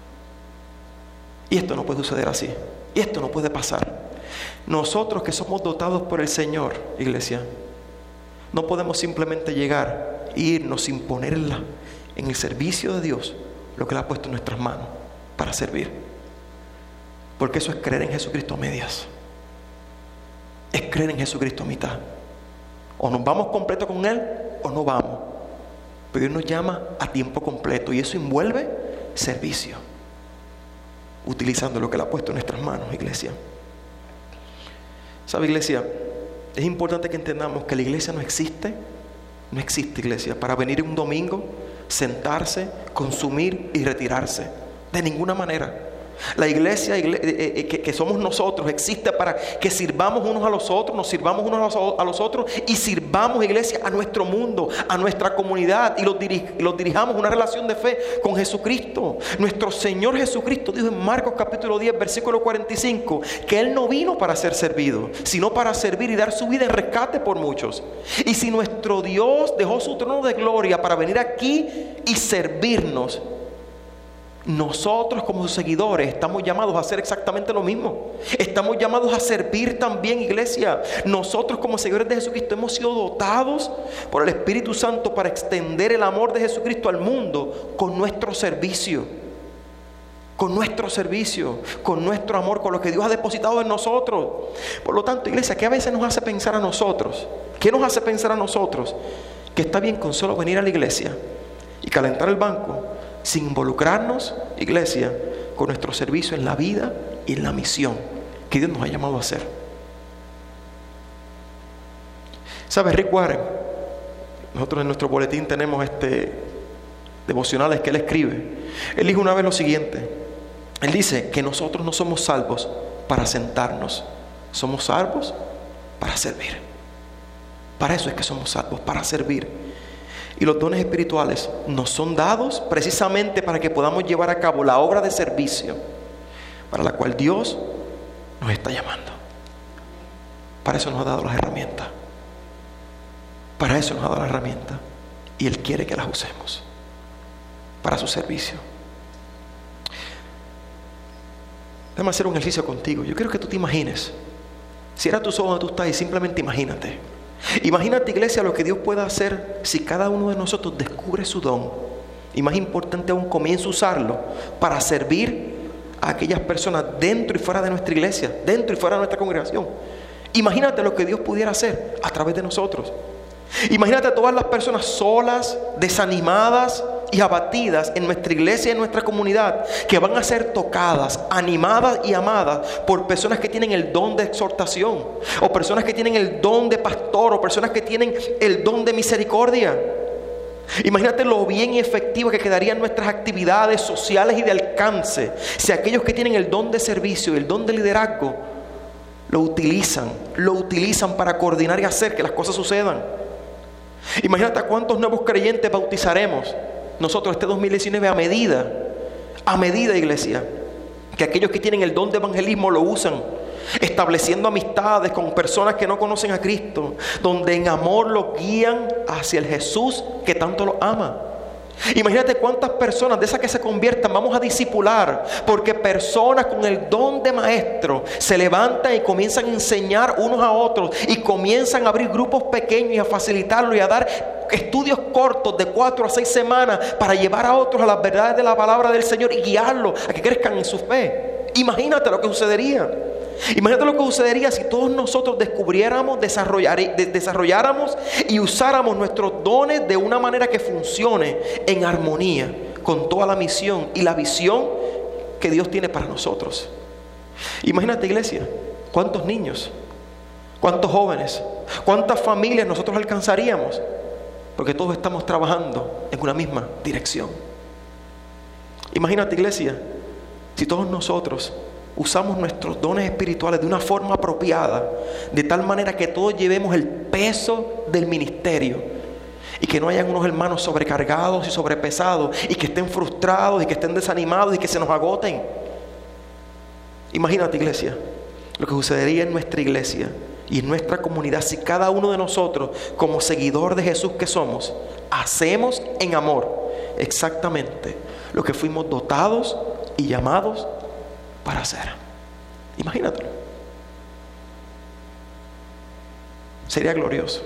Y esto no puede suceder así. Y esto no puede pasar. Nosotros que somos dotados por el Señor, iglesia, no podemos simplemente llegar e irnos sin ponerla en el servicio de Dios, lo que Él ha puesto en nuestras manos para servir. Porque eso es creer en Jesucristo a medias. Es creer en Jesucristo a mitad. O nos vamos completo con Él o no vamos. Pero Él nos llama a tiempo completo y eso envuelve servicio, utilizando lo que Él ha puesto en nuestras manos, iglesia. ¿Sabe, iglesia? Es importante que entendamos que la iglesia no existe, no existe, iglesia, para venir un domingo, sentarse, consumir y retirarse. De ninguna manera. La iglesia igle- eh, eh, que, que somos nosotros existe para que sirvamos unos a los otros, nos sirvamos unos a los, a los otros y sirvamos, iglesia, a nuestro mundo, a nuestra comunidad, y los, diri- los dirijamos una relación de fe con Jesucristo. Nuestro Señor Jesucristo dijo en Marcos capítulo diez versículo cuarenta y cinco que Él no vino para ser servido, sino para servir y dar su vida en rescate por muchos. Y si nuestro Dios dejó su trono de gloria para venir aquí y servirnos, nosotros como sus seguidores estamos llamados a hacer exactamente lo mismo. Estamos llamados a servir también, iglesia. Nosotros como seguidores de Jesucristo hemos sido dotados por el Espíritu Santo para extender el amor de Jesucristo al mundo con nuestro servicio. Con nuestro servicio, con nuestro amor, con lo que Dios ha depositado en nosotros. Por lo tanto, iglesia, ¿qué a veces nos hace pensar a nosotros? ¿Qué nos hace pensar a nosotros? Que está bien con solo venir a la iglesia y calentar el banco, sin involucrarnos, iglesia, con nuestro servicio en la vida y en la misión que Dios nos ha llamado a hacer. ¿Sabes? Rick Warren, nosotros en nuestro boletín tenemos este devocionales que él escribe. Él dijo una vez lo siguiente. Él dice que nosotros no somos salvos para sentarnos, somos salvos para servir. Para eso es que somos salvos, para servir. Y los dones espirituales nos son dados precisamente para que podamos llevar a cabo la obra de servicio para la cual Dios nos está llamando. Para eso nos ha dado las herramientas. Para eso nos ha dado las herramientas. Y Él quiere que las usemos para su servicio. Déjame hacer un ejercicio contigo. Yo quiero que tú te imagines. Cierra tus ojos donde tú estás y simplemente imagínate. Imagínate, iglesia, lo que Dios puede hacer si cada uno de nosotros descubre su don. Y más importante aún, comienza a usarlo para servir a aquellas personas dentro y fuera de nuestra iglesia, dentro y fuera de nuestra congregación. Imagínate lo que Dios pudiera hacer a través de nosotros. Imagínate a todas las personas solas, desanimadas y abatidas en nuestra iglesia y en nuestra comunidad, que van a ser tocadas, animadas y amadas por personas que tienen el don de exhortación, o personas que tienen el don de pastor, o personas que tienen el don de misericordia. Imagínate lo bien y efectivo que quedarían nuestras actividades sociales y de alcance si aquellos que tienen el don de servicio y el don de liderazgo lo utilizan, lo utilizan para coordinar y hacer que las cosas sucedan. Imagínate a cuántos nuevos creyentes bautizaremos nosotros este dos mil diecinueve a medida, a medida, iglesia, que aquellos que tienen el don de evangelismo lo usan, estableciendo amistades con personas que no conocen a Cristo, donde en amor los guían hacia el Jesús que tanto los ama. Imagínate cuántas personas de esas que se conviertan vamos a discipular, porque personas con el don de maestro se levantan y comienzan a enseñar unos a otros y comienzan a abrir grupos pequeños y a facilitarlo y a dar estudios cortos de cuatro a seis semanas para llevar a otros a las verdades de la palabra del Señor y guiarlos a que crezcan en su fe. Imagínate lo que sucedería. Imagínate lo que sucedería si todos nosotros descubriéramos, desarrollar, desarrolláramos y usáramos nuestros dones de una manera que funcione en armonía con toda la misión y la visión que Dios tiene para nosotros. Imagínate, iglesia, cuántos niños, cuántos jóvenes, cuántas familias nosotros alcanzaríamos, porque todos estamos trabajando en una misma dirección. Imagínate, iglesia, si todos nosotros usamos nuestros dones espirituales de una forma apropiada, de tal manera que todos llevemos el peso del ministerio y que no hayan unos hermanos sobrecargados y sobrepesados y que estén frustrados y que estén desanimados y que se nos agoten. Imagínate, iglesia, lo que sucedería en nuestra iglesia y en nuestra comunidad si cada uno de nosotros, como seguidor de Jesús que somos, hacemos en amor exactamente lo que fuimos dotados y llamados para hacer. Imagínatelo. Sería glorioso.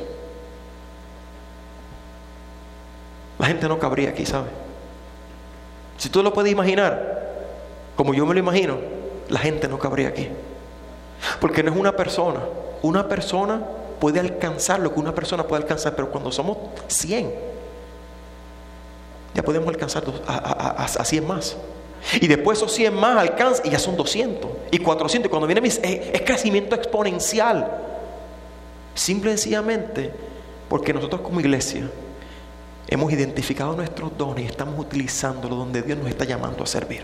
La gente no cabría aquí, ¿sabes? Si tú lo puedes imaginar como yo me lo imagino, la gente no cabría aquí. Porque no es una persona. Una persona puede alcanzar lo que una persona puede alcanzar, pero cuando somos cien, ya podemos alcanzar a, a, a, a cien más. Y después esos cien más alcanzan y ya son doscientos y cuatrocientos. Y cuando viene es, es crecimiento exponencial. Simple y sencillamente porque nosotros como iglesia hemos identificado nuestros dones y estamos utilizándolo donde Dios nos está llamando a servir.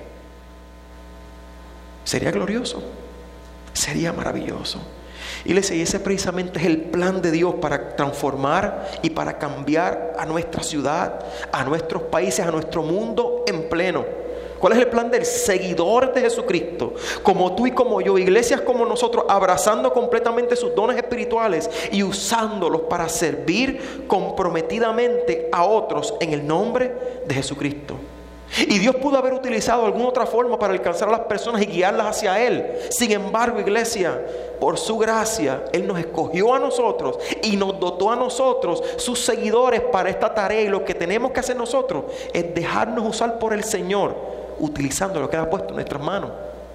Sería glorioso, sería maravilloso. Iglesia, y ese precisamente es el plan de Dios para transformar y para cambiar a nuestra ciudad, a nuestros países, a nuestro mundo en pleno. ¿Cuál es el plan del seguidor de Jesucristo? Como tú y como yo, iglesias como nosotros, abrazando completamente sus dones espirituales y usándolos para servir comprometidamente a otros en el nombre de Jesucristo. Y Dios pudo haber utilizado alguna otra forma para alcanzar a las personas y guiarlas hacia Él. Sin embargo, iglesia, por su gracia, Él nos escogió a nosotros y nos dotó a nosotros, sus seguidores, para esta tarea. Y lo que tenemos que hacer nosotros es dejarnos usar por el Señor, utilizando lo que Él ha puesto en nuestras manos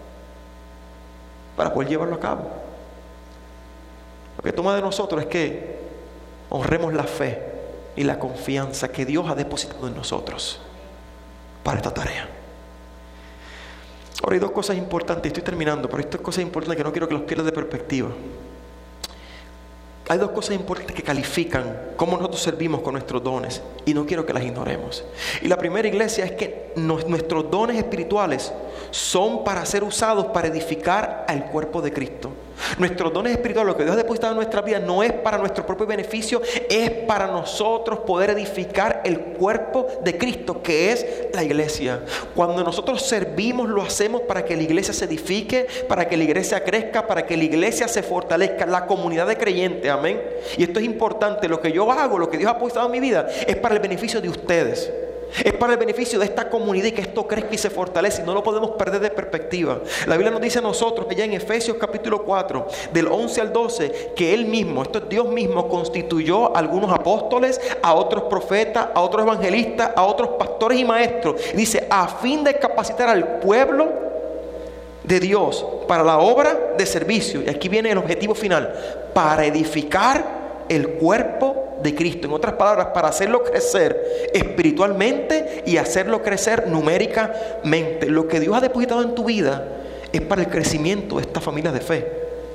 para poder llevarlo a cabo. Lo que toma de nosotros es que honremos la fe y la confianza que Dios ha depositado en nosotros para esta tarea. Ahora hay dos cosas importantes, estoy terminando, pero estas cosas importantes que no quiero que los pierdas de perspectiva. Hay dos cosas importantes que califican cómo nosotros servimos con nuestros dones y no quiero que las ignoremos. Y la primera, iglesia, es que nos, nuestros dones espirituales son para ser usados para edificar al cuerpo de Cristo. Nuestros dones espirituales, lo que Dios ha depositado en nuestra vida, no es para nuestro propio beneficio, es para nosotros poder edificar el cuerpo de Cristo, que es la iglesia. Cuando nosotros servimos, lo hacemos para que la iglesia se edifique, para que la iglesia crezca, para que la iglesia se fortalezca, la comunidad de creyentes, amén. Y esto es importante, lo que yo hago, lo que Dios ha depositado en mi vida, es para el beneficio de ustedes. Es para el beneficio de esta comunidad y que esto crezca y se fortalece. Y no lo podemos perder de perspectiva. La Biblia nos dice a nosotros, allá en Efesios capítulo cuatro, del once al doce, que Él mismo, esto es Dios mismo, constituyó a algunos apóstoles, a otros profetas, a otros evangelistas, a otros pastores y maestros. Dice, a fin de capacitar al pueblo de Dios para la obra de servicio. Y aquí viene el objetivo final: para edificar el cuerpo de Cristo. En otras palabras, para hacerlo crecer espiritualmente y hacerlo crecer numéricamente. Lo que Dios ha depositado en tu vida es para el crecimiento de esta familia de fe.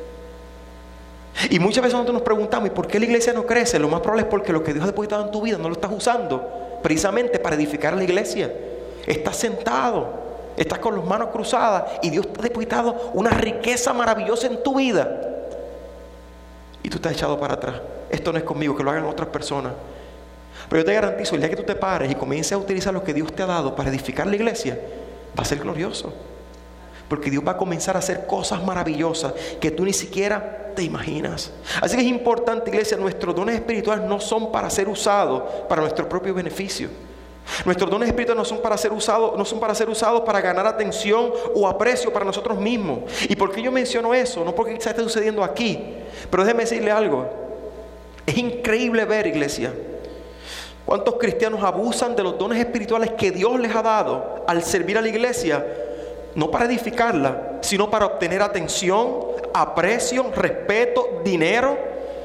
Y muchas veces nosotros nos preguntamos, ¿y por qué la iglesia no crece? Lo más probable es porque lo que Dios ha depositado en tu vida no lo estás usando precisamente para edificar la iglesia. Estás sentado, estás con las manos cruzadas y Dios te ha depositado una riqueza maravillosa en tu vida y tú te has echado para atrás. Esto no es conmigo, que lo hagan otras personas. Pero yo te garantizo, el día que tú te pares y comiences a utilizar lo que Dios te ha dado para edificar la iglesia, va a ser glorioso. Porque Dios va a comenzar a hacer cosas maravillosas que tú ni siquiera te imaginas. Así que es importante, iglesia, nuestros dones espirituales no son para ser usados para nuestro propio beneficio. Nuestros dones espirituales no son para ser usados, no son para ser usados para ganar atención o aprecio para nosotros mismos. ¿Y por qué yo menciono eso? No porque quizás esté sucediendo aquí, pero déjeme decirle algo. Es increíble ver, iglesia, cuántos cristianos abusan de los dones espirituales que Dios les ha dado al servir a la iglesia, no para edificarla, sino para obtener atención, aprecio, respeto, dinero,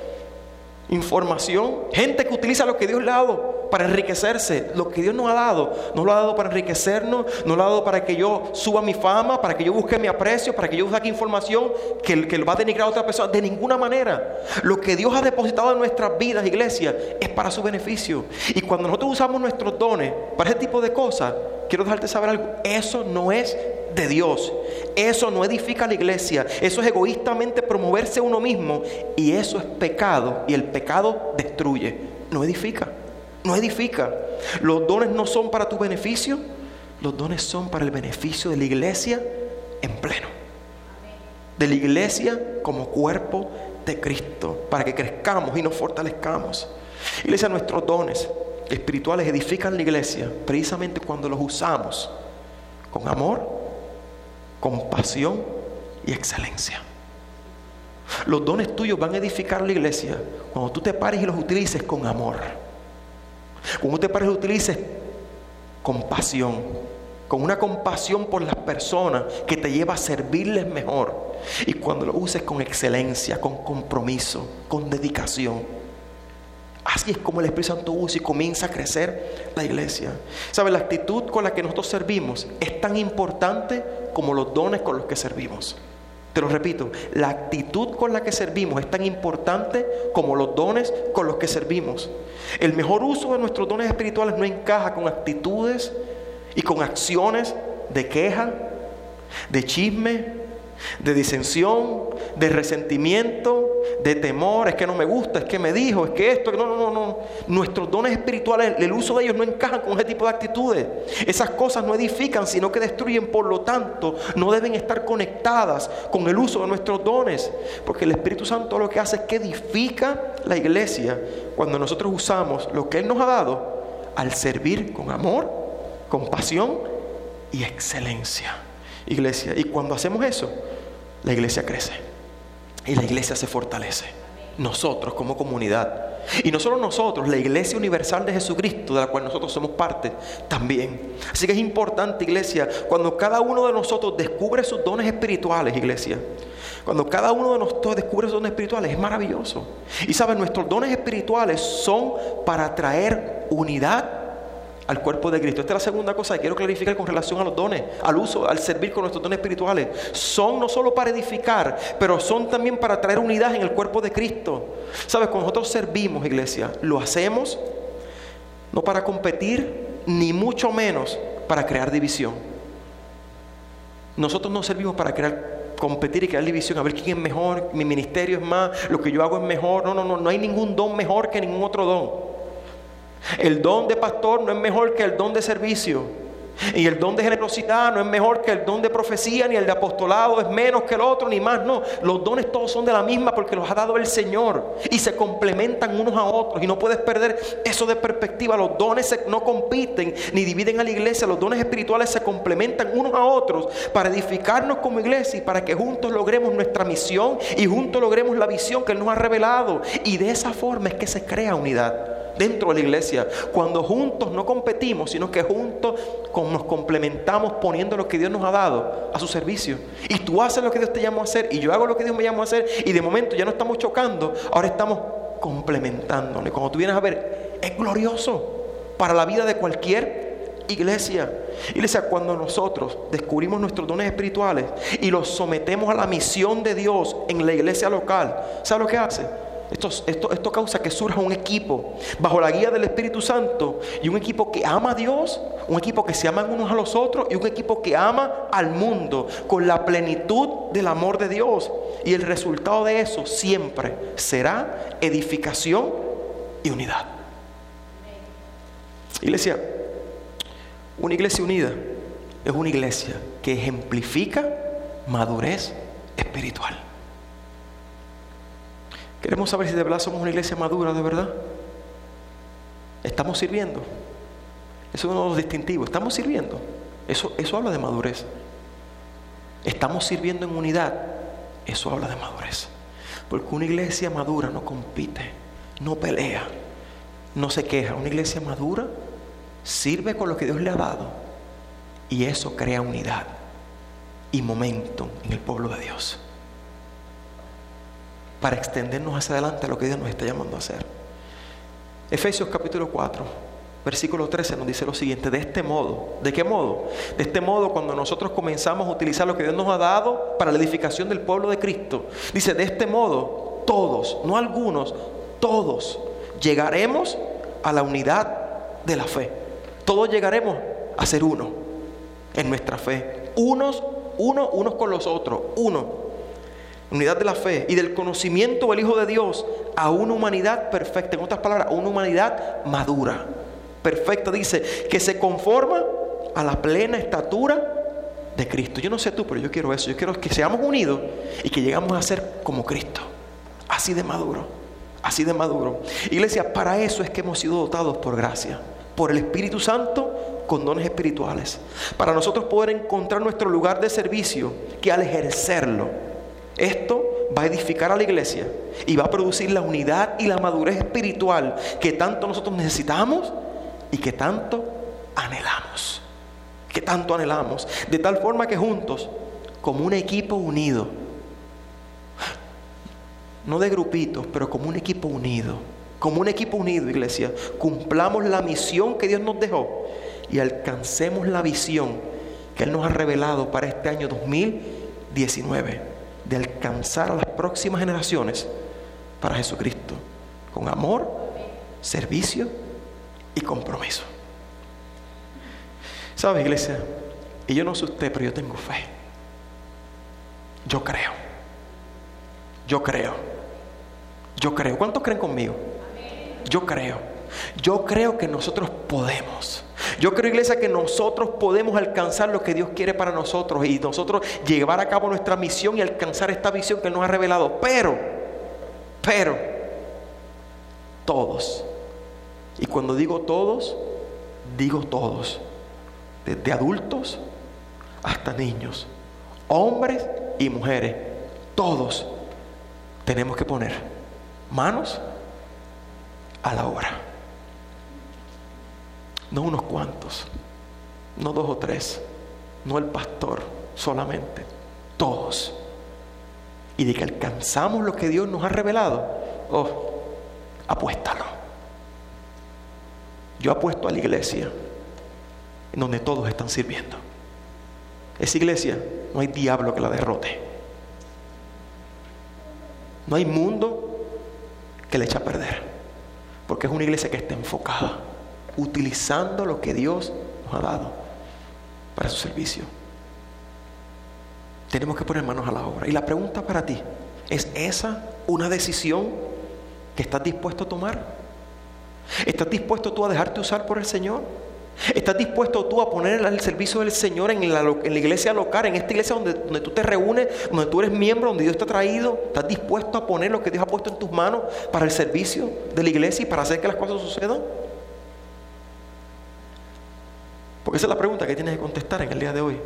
información. Gente que utiliza lo que Dios le ha dado para enriquecerse. Lo que Dios nos ha dado, nos lo ha dado para enriquecernos, nos lo ha dado para que yo suba mi fama, para que yo busque mi aprecio, para que yo saque información que, que va a denigrar a otra persona. De ninguna manera. Lo que Dios ha depositado en nuestras vidas, iglesia, es para su beneficio. Y cuando nosotros usamos nuestros dones para ese tipo de cosas, quiero dejarte saber algo: eso no es de Dios. Eso no edifica a la iglesia. Eso es egoístamente promoverse uno mismo, y eso es pecado, y el pecado destruye, no edifica. No edifica. Los dones no son para tu beneficio, los dones son para el beneficio de la iglesia en pleno. De la iglesia como cuerpo de Cristo, para que crezcamos y nos fortalezcamos. Iglesia, nuestros dones espirituales edifican la iglesia precisamente cuando los usamos con amor, compasión y excelencia. Los dones tuyos van a edificar la iglesia cuando tú te pares y los utilices con amor. Cuando te pares y lo utilices con pasión, con una compasión por las personas que te lleva a servirles mejor. Y cuando lo uses con excelencia, con compromiso, con dedicación. Así es como el Espíritu Santo usa y comienza a crecer la iglesia. ¿Sabe? La actitud con la que nosotros servimos es tan importante como los dones con los que servimos. Te lo repito, la actitud con la que servimos es tan importante como los dones con los que servimos. El mejor uso de nuestros dones espirituales no encaja con actitudes y con acciones de queja, de chisme, de disensión, de resentimiento, de temor. Es que no me gusta, es que me dijo, es que esto, no, no, no, no. Nuestros dones espirituales, el uso de ellos no encajan con ese tipo de actitudes. Esas cosas no edifican, sino que destruyen. Por lo tanto, no deben estar conectadas con el uso de nuestros dones, porque el Espíritu Santo lo que hace es que edifica la iglesia cuando nosotros usamos lo que Él nos ha dado al servir con amor, con pasión y excelencia. Iglesia, y cuando hacemos eso, la iglesia crece y la iglesia se fortalece. Nosotros como comunidad, y no solo nosotros, la Iglesia Universal de Jesucristo, de la cual nosotros somos parte también. Así que es importante, iglesia, cuando cada uno de nosotros descubre sus dones espirituales, iglesia, cuando cada uno de nosotros descubre sus dones espirituales, es maravilloso. Y saben, nuestros dones espirituales son para traer unidad al cuerpo de Cristo. Esta es la segunda cosa que quiero clarificar con relación a los dones, al uso, al servir con nuestros dones espirituales. Son no solo para edificar, pero son también para traer unidad en el cuerpo de Cristo. ¿Sabes? Cuando nosotros servimos, iglesia, lo hacemos no para competir, ni mucho menos para crear división. Nosotros no servimos para crear competir y crear división, a ver quién es mejor, mi ministerio es más, lo que yo hago es mejor. No, no, no, no hay ningún don mejor que ningún otro don. El don de pastor no es mejor que el don de servicio, y el don de generosidad no es mejor que el don de profecía, ni el de apostolado es menos que el otro, ni más. No, los dones todos son de la misma, porque los ha dado el Señor y se complementan unos a otros, y no puedes perder eso de perspectiva. Los dones se, no compiten ni dividen a la iglesia. Los dones espirituales se complementan unos a otros para edificarnos como iglesia y para que juntos logremos nuestra misión y juntos logremos la visión que Él nos ha revelado, y de esa forma es que se crea unidad dentro de la iglesia, cuando juntos no competimos, sino que juntos nos complementamos poniendo lo que Dios nos ha dado a su servicio. Y tú haces lo que Dios te llamó a hacer, y yo hago lo que Dios me llamó a hacer, y de momento ya no estamos chocando, ahora estamos complementándonos. Y cuando tú vienes a ver, es glorioso para la vida de cualquier iglesia. Iglesia, cuando nosotros descubrimos nuestros dones espirituales y los sometemos a la misión de Dios en la iglesia local, ¿sabes lo que hace? Esto, esto, esto causa que surja un equipo bajo la guía del Espíritu Santo, y un equipo que ama a Dios, un equipo que se aman unos a los otros, y un equipo que ama al mundo con la plenitud del amor de Dios. Y el resultado de eso siempre será edificación y unidad. Iglesia, una iglesia unida es una iglesia que ejemplifica madurez espiritual. Queremos saber si de verdad somos una iglesia madura, de verdad. Estamos sirviendo. Eso es uno de los distintivos. Estamos sirviendo. Eso, eso habla de madurez. Estamos sirviendo en unidad. Eso habla de madurez. Porque una iglesia madura no compite, no pelea, no se queja. Una iglesia madura sirve con lo que Dios le ha dado, y eso crea unidad y momentum en el pueblo de Dios, para extendernos hacia adelante a lo que Dios nos está llamando a hacer. Efesios capítulo cuatro, versículo trece nos dice lo siguiente: de este modo, ¿de qué modo? De este modo, cuando nosotros comenzamos a utilizar lo que Dios nos ha dado para la edificación del pueblo de Cristo, dice, de este modo, todos, no algunos, todos llegaremos a la unidad de la fe. Todos llegaremos a ser uno en nuestra fe. Unos, uno, unos con los otros, uno. Unidad de la fe y del conocimiento del Hijo de Dios, a una humanidad perfecta. En otras palabras, a una humanidad madura, perfecta. Dice que se conforma a la plena estatura de Cristo. Yo no sé tú, pero yo quiero eso. Yo quiero que seamos unidos y que llegamos a ser como Cristo. Así de maduro, así de maduro. Iglesia, para eso es que hemos sido dotados por gracia, por el Espíritu Santo, con dones espirituales, para nosotros poder encontrar nuestro lugar de servicio, que al ejercerlo, esto va a edificar a la iglesia y va a producir la unidad y la madurez espiritual que tanto nosotros necesitamos y que tanto anhelamos. Que tanto anhelamos. De tal forma que juntos, como un equipo unido, no de grupitos, pero como un equipo unido, como un equipo unido, iglesia, cumplamos la misión que Dios nos dejó y alcancemos la visión que Él nos ha revelado para este año dos mil diecinueve. de alcanzar a las próximas generaciones para Jesucristo, con amor, servicio y compromiso. ¿Sabes, iglesia? Y yo no sé usted, pero yo tengo fe. Yo creo. Yo creo. Yo creo. ¿Cuántos creen conmigo? Yo creo. Yo creo que nosotros podemos. Yo creo, iglesia, que nosotros podemos alcanzar lo que Dios quiere para nosotros y nosotros llevar a cabo nuestra misión y alcanzar esta visión que Él nos ha revelado. Pero, pero, todos. Y cuando digo todos, digo todos. Desde adultos hasta niños, hombres y mujeres, todos tenemos que poner manos a la obra. No unos cuantos, no dos o tres, no el pastor solamente, todos. Y de que alcanzamos lo que Dios nos ha revelado, oh, apuéstalo. Yo apuesto a la iglesia en donde todos están sirviendo. Esa iglesia no hay diablo que la derrote. No hay mundo que le eche a perder, porque es una iglesia que está enfocada, utilizando lo que Dios nos ha dado para su servicio. Tenemos que poner manos a la obra. Y la pregunta para ti, ¿es esa una decisión que estás dispuesto a tomar? ¿Estás dispuesto tú a dejarte usar por el Señor? ¿Estás dispuesto tú a poner al servicio del Señor en la, en la iglesia local, en esta iglesia donde, donde tú te reúnes, donde tú eres miembro, donde Dios te ha traído? ¿Estás dispuesto a poner lo que Dios ha puesto en tus manos para el servicio de la iglesia y para hacer que las cosas sucedan? Porque esa es la pregunta que tienes que contestar en el día de hoy.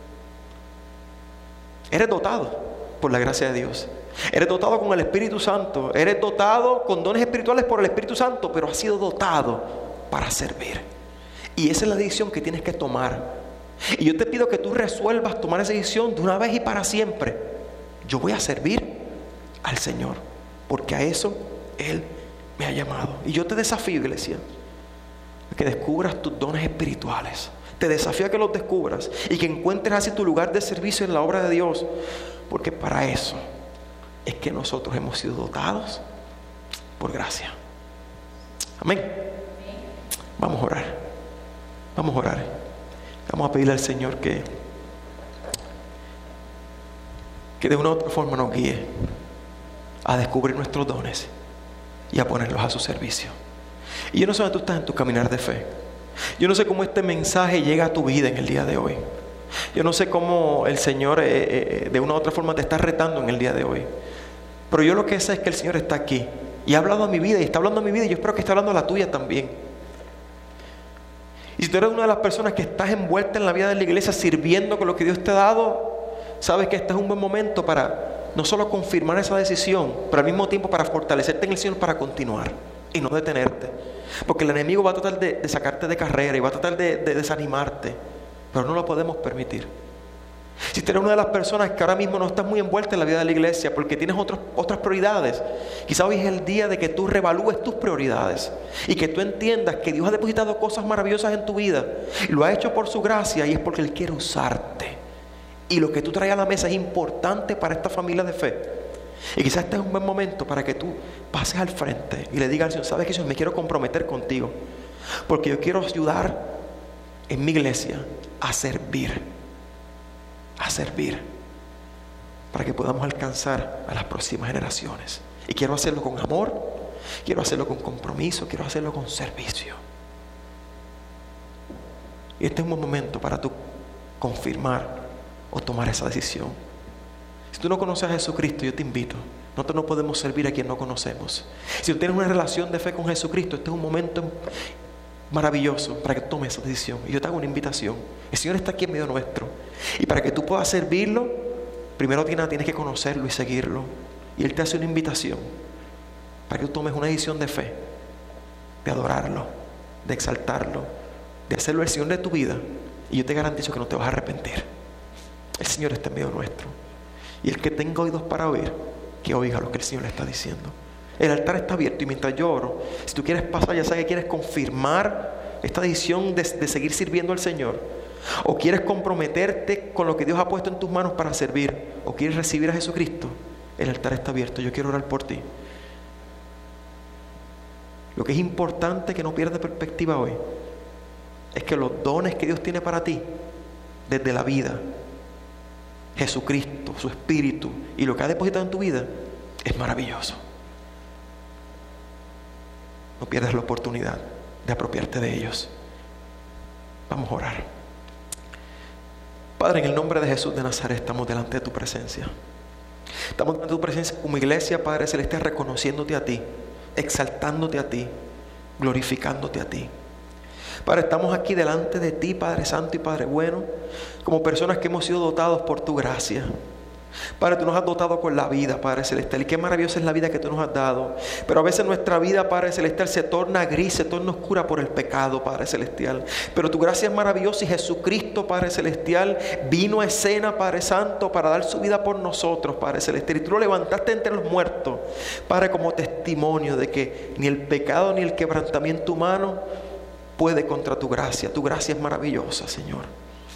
Eres dotado por la gracia de Dios. Eres dotado con el Espíritu Santo. Eres dotado con dones espirituales por el Espíritu Santo, pero has sido dotado para servir. Y esa es la decisión que tienes que tomar. Y yo te pido que tú resuelvas tomar esa decisión de una vez y para siempre. Yo voy a servir al Señor, porque a eso Él me ha llamado. Y yo te desafío, iglesia, a que descubras tus dones espirituales. Te desafío a que los descubras y que encuentres así tu lugar de servicio en la obra de Dios, porque para eso es que nosotros hemos sido dotados por gracia. Amén. Vamos a orar. Vamos a orar. Vamos a pedirle al Señor que que de una u otra forma nos guíe a descubrir nuestros dones y a ponerlos a su servicio. Y yo no sé dónde tú estás en tu caminar de fe. Yo no sé cómo este mensaje llega a tu vida en el día de hoy. Yo no sé cómo el Señor eh, eh, de una u otra forma te está retando en el día de hoy. Pero yo lo que sé es que el Señor está aquí y ha hablado a mi vida y está hablando a mi vida, y yo espero que esté hablando a la tuya también. Y si tú eres una de las personas que estás envuelta en la vida de la iglesia sirviendo con lo que Dios te ha dado, sabes que este es un buen momento para no solo confirmar esa decisión, pero al mismo tiempo para fortalecerte en el Señor, para continuar y no detenerte. Porque el enemigo va a tratar de, de sacarte de carrera y va a tratar de, de desanimarte, pero no lo podemos permitir. Si tú eres una de las personas que ahora mismo no estás muy envuelta en la vida de la iglesia porque tienes otros, otras prioridades, quizá hoy es el día de que tú revalúes tus prioridades y que tú entiendas que Dios ha depositado cosas maravillosas en tu vida y lo ha hecho por su gracia, y es porque Él quiere usarte, y lo que tú traes a la mesa es importante para esta familia de fe. Y quizás este es un buen momento para que tú pases al frente y le digas al Señor: sabes que Señor, me quiero comprometer contigo porque yo quiero ayudar en mi iglesia a servir a servir para que podamos alcanzar a las próximas generaciones. Y quiero hacerlo con amor, quiero hacerlo con compromiso, quiero hacerlo con servicio. Y este es un buen momento para tú confirmar o tomar esa decisión. Si tú no conoces a Jesucristo, yo te invito. Nosotros no podemos servir a quien no conocemos. Si tú tienes una relación de fe con Jesucristo, este es un momento maravilloso para que tomes esa decisión. Y yo te hago una invitación. El Señor está aquí en medio nuestro, y para que tú puedas servirlo, primero tienes que conocerlo y seguirlo. Y Él te hace una invitación para que tú tomes una decisión de fe, de adorarlo, de exaltarlo, de hacerlo el Señor de tu vida. Y yo te garantizo que no te vas a arrepentir. El Señor está en medio nuestro, y el que tenga oídos para oír, que oiga lo que el Señor le está diciendo. El altar está abierto, y mientras yo oro, si tú quieres pasar, ya sabes que quieres confirmar esta decisión de, de seguir sirviendo al Señor, o quieres comprometerte con lo que Dios ha puesto en tus manos para servir, o quieres recibir a Jesucristo, el altar está abierto. Yo quiero orar por ti. Lo que es importante que no pierdas perspectiva hoy es que los dones que Dios tiene para ti desde la vida, Jesucristo, su Espíritu y lo que ha depositado en tu vida es maravilloso. No pierdas la oportunidad de apropiarte de ellos. Vamos a orar. Padre, en el nombre de Jesús de Nazaret estamos delante de tu presencia. Estamos delante de tu presencia como iglesia, Padre Celestial, reconociéndote a ti, exaltándote a ti, glorificándote a ti. Padre, estamos aquí delante de ti, Padre Santo y Padre bueno, como personas que hemos sido dotados por tu gracia. Padre, tú nos has dotado con la vida, Padre Celestial, y qué maravillosa es la vida que tú nos has dado. Pero a veces nuestra vida, Padre Celestial, se torna gris, se torna oscura por el pecado, Padre Celestial. Pero tu gracia es maravillosa y Jesucristo, Padre Celestial, vino a escena, Padre Santo, para dar su vida por nosotros, Padre Celestial. Y tú lo levantaste entre los muertos, Padre, como testimonio de que ni el pecado ni el quebrantamiento humano puede contra tu gracia. Tu gracia es maravillosa, Señor.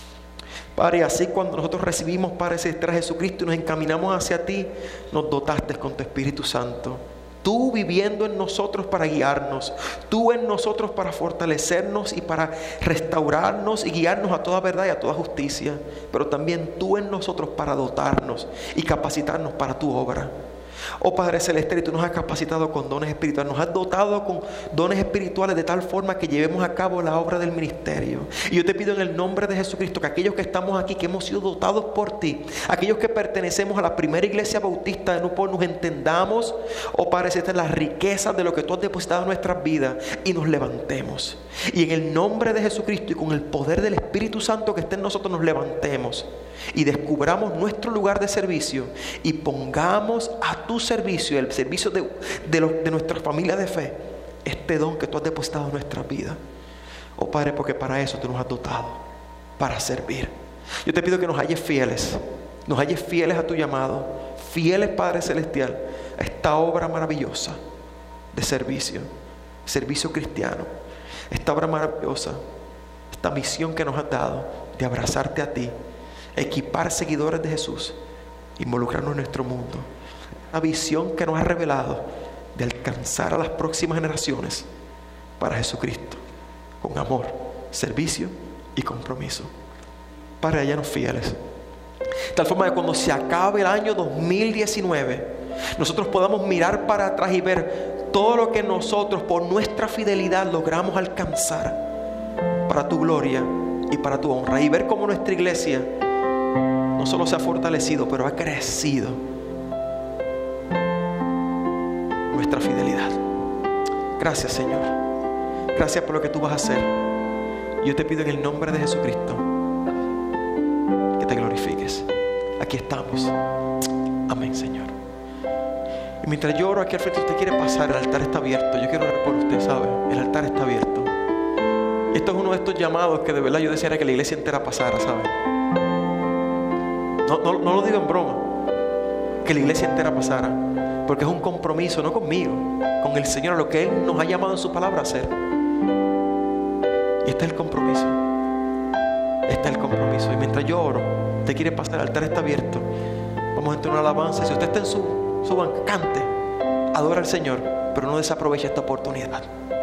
Padre, así cuando nosotros recibimos, Padre Celestial, a Jesucristo y nos encaminamos hacia ti, nos dotaste con tu Espíritu Santo. Tú viviendo en nosotros para guiarnos, tú en nosotros para fortalecernos y para restaurarnos y guiarnos a toda verdad y a toda justicia, pero también tú en nosotros para dotarnos y capacitarnos para tu obra. Oh Padre Celestial, tú nos has capacitado con dones espirituales, nos has dotado con dones espirituales de tal forma que llevemos a cabo la obra del ministerio. Y yo te pido en el nombre de Jesucristo que aquellos que estamos aquí, que hemos sido dotados por ti, aquellos que pertenecemos a la primera iglesia bautista de Newport, nos entendamos, oh Padre Celestial, las riquezas de lo que tú has depositado en nuestras vidas y nos levantemos. Y en el nombre de Jesucristo y con el poder del Espíritu Santo que esté en nosotros, nos levantemos y descubramos nuestro lugar de servicio y pongamos a tu servicio, el servicio de, de, los, de nuestra familia de fe, este don que tú has depositado en nuestra vida. Oh Padre, porque para eso tú nos has dotado, para servir. Yo te pido que nos halles fieles, nos halles fieles a tu llamado, fieles, Padre Celestial, a esta obra maravillosa de servicio, servicio cristiano, esta obra maravillosa, esta misión que nos has dado de abrazarte a ti, equipar seguidores de Jesús, involucrarnos en nuestro mundo. Una visión que nos ha revelado de alcanzar a las próximas generaciones para Jesucristo, con amor, servicio y compromiso. Padre, hállanos fieles, de tal forma que cuando se acabe el año dos mil diecinueve, nosotros podamos mirar para atrás y ver todo lo que nosotros por nuestra fidelidad logramos alcanzar para tu gloria y para tu honra, y ver cómo nuestra iglesia no solo se ha fortalecido, pero ha crecido nuestra fidelidad. Gracias, Señor. Gracias por lo que tú vas a hacer. Yo te pido en el nombre de Jesucristo que te glorifiques. Aquí estamos. Amén, Señor. Y mientras yo oro aquí al frente, usted quiere pasar, el altar está abierto. Yo quiero orar por usted, ¿sabe? El altar está abierto. Y esto es uno de estos llamados que de verdad yo desearía que la iglesia entera pasara, ¿sabe? No, no, no lo digo en broma, que la iglesia entera pasara, porque es un compromiso, no conmigo, con el Señor, a lo que Él nos ha llamado en su palabra a hacer. Y este es el compromiso. Este es el compromiso. Y mientras yo oro, usted quiere pasar, el altar está abierto. Vamos a entrar en una alabanza. Si usted está en su, su banca, cante, adora al Señor, pero no desaproveche esta oportunidad.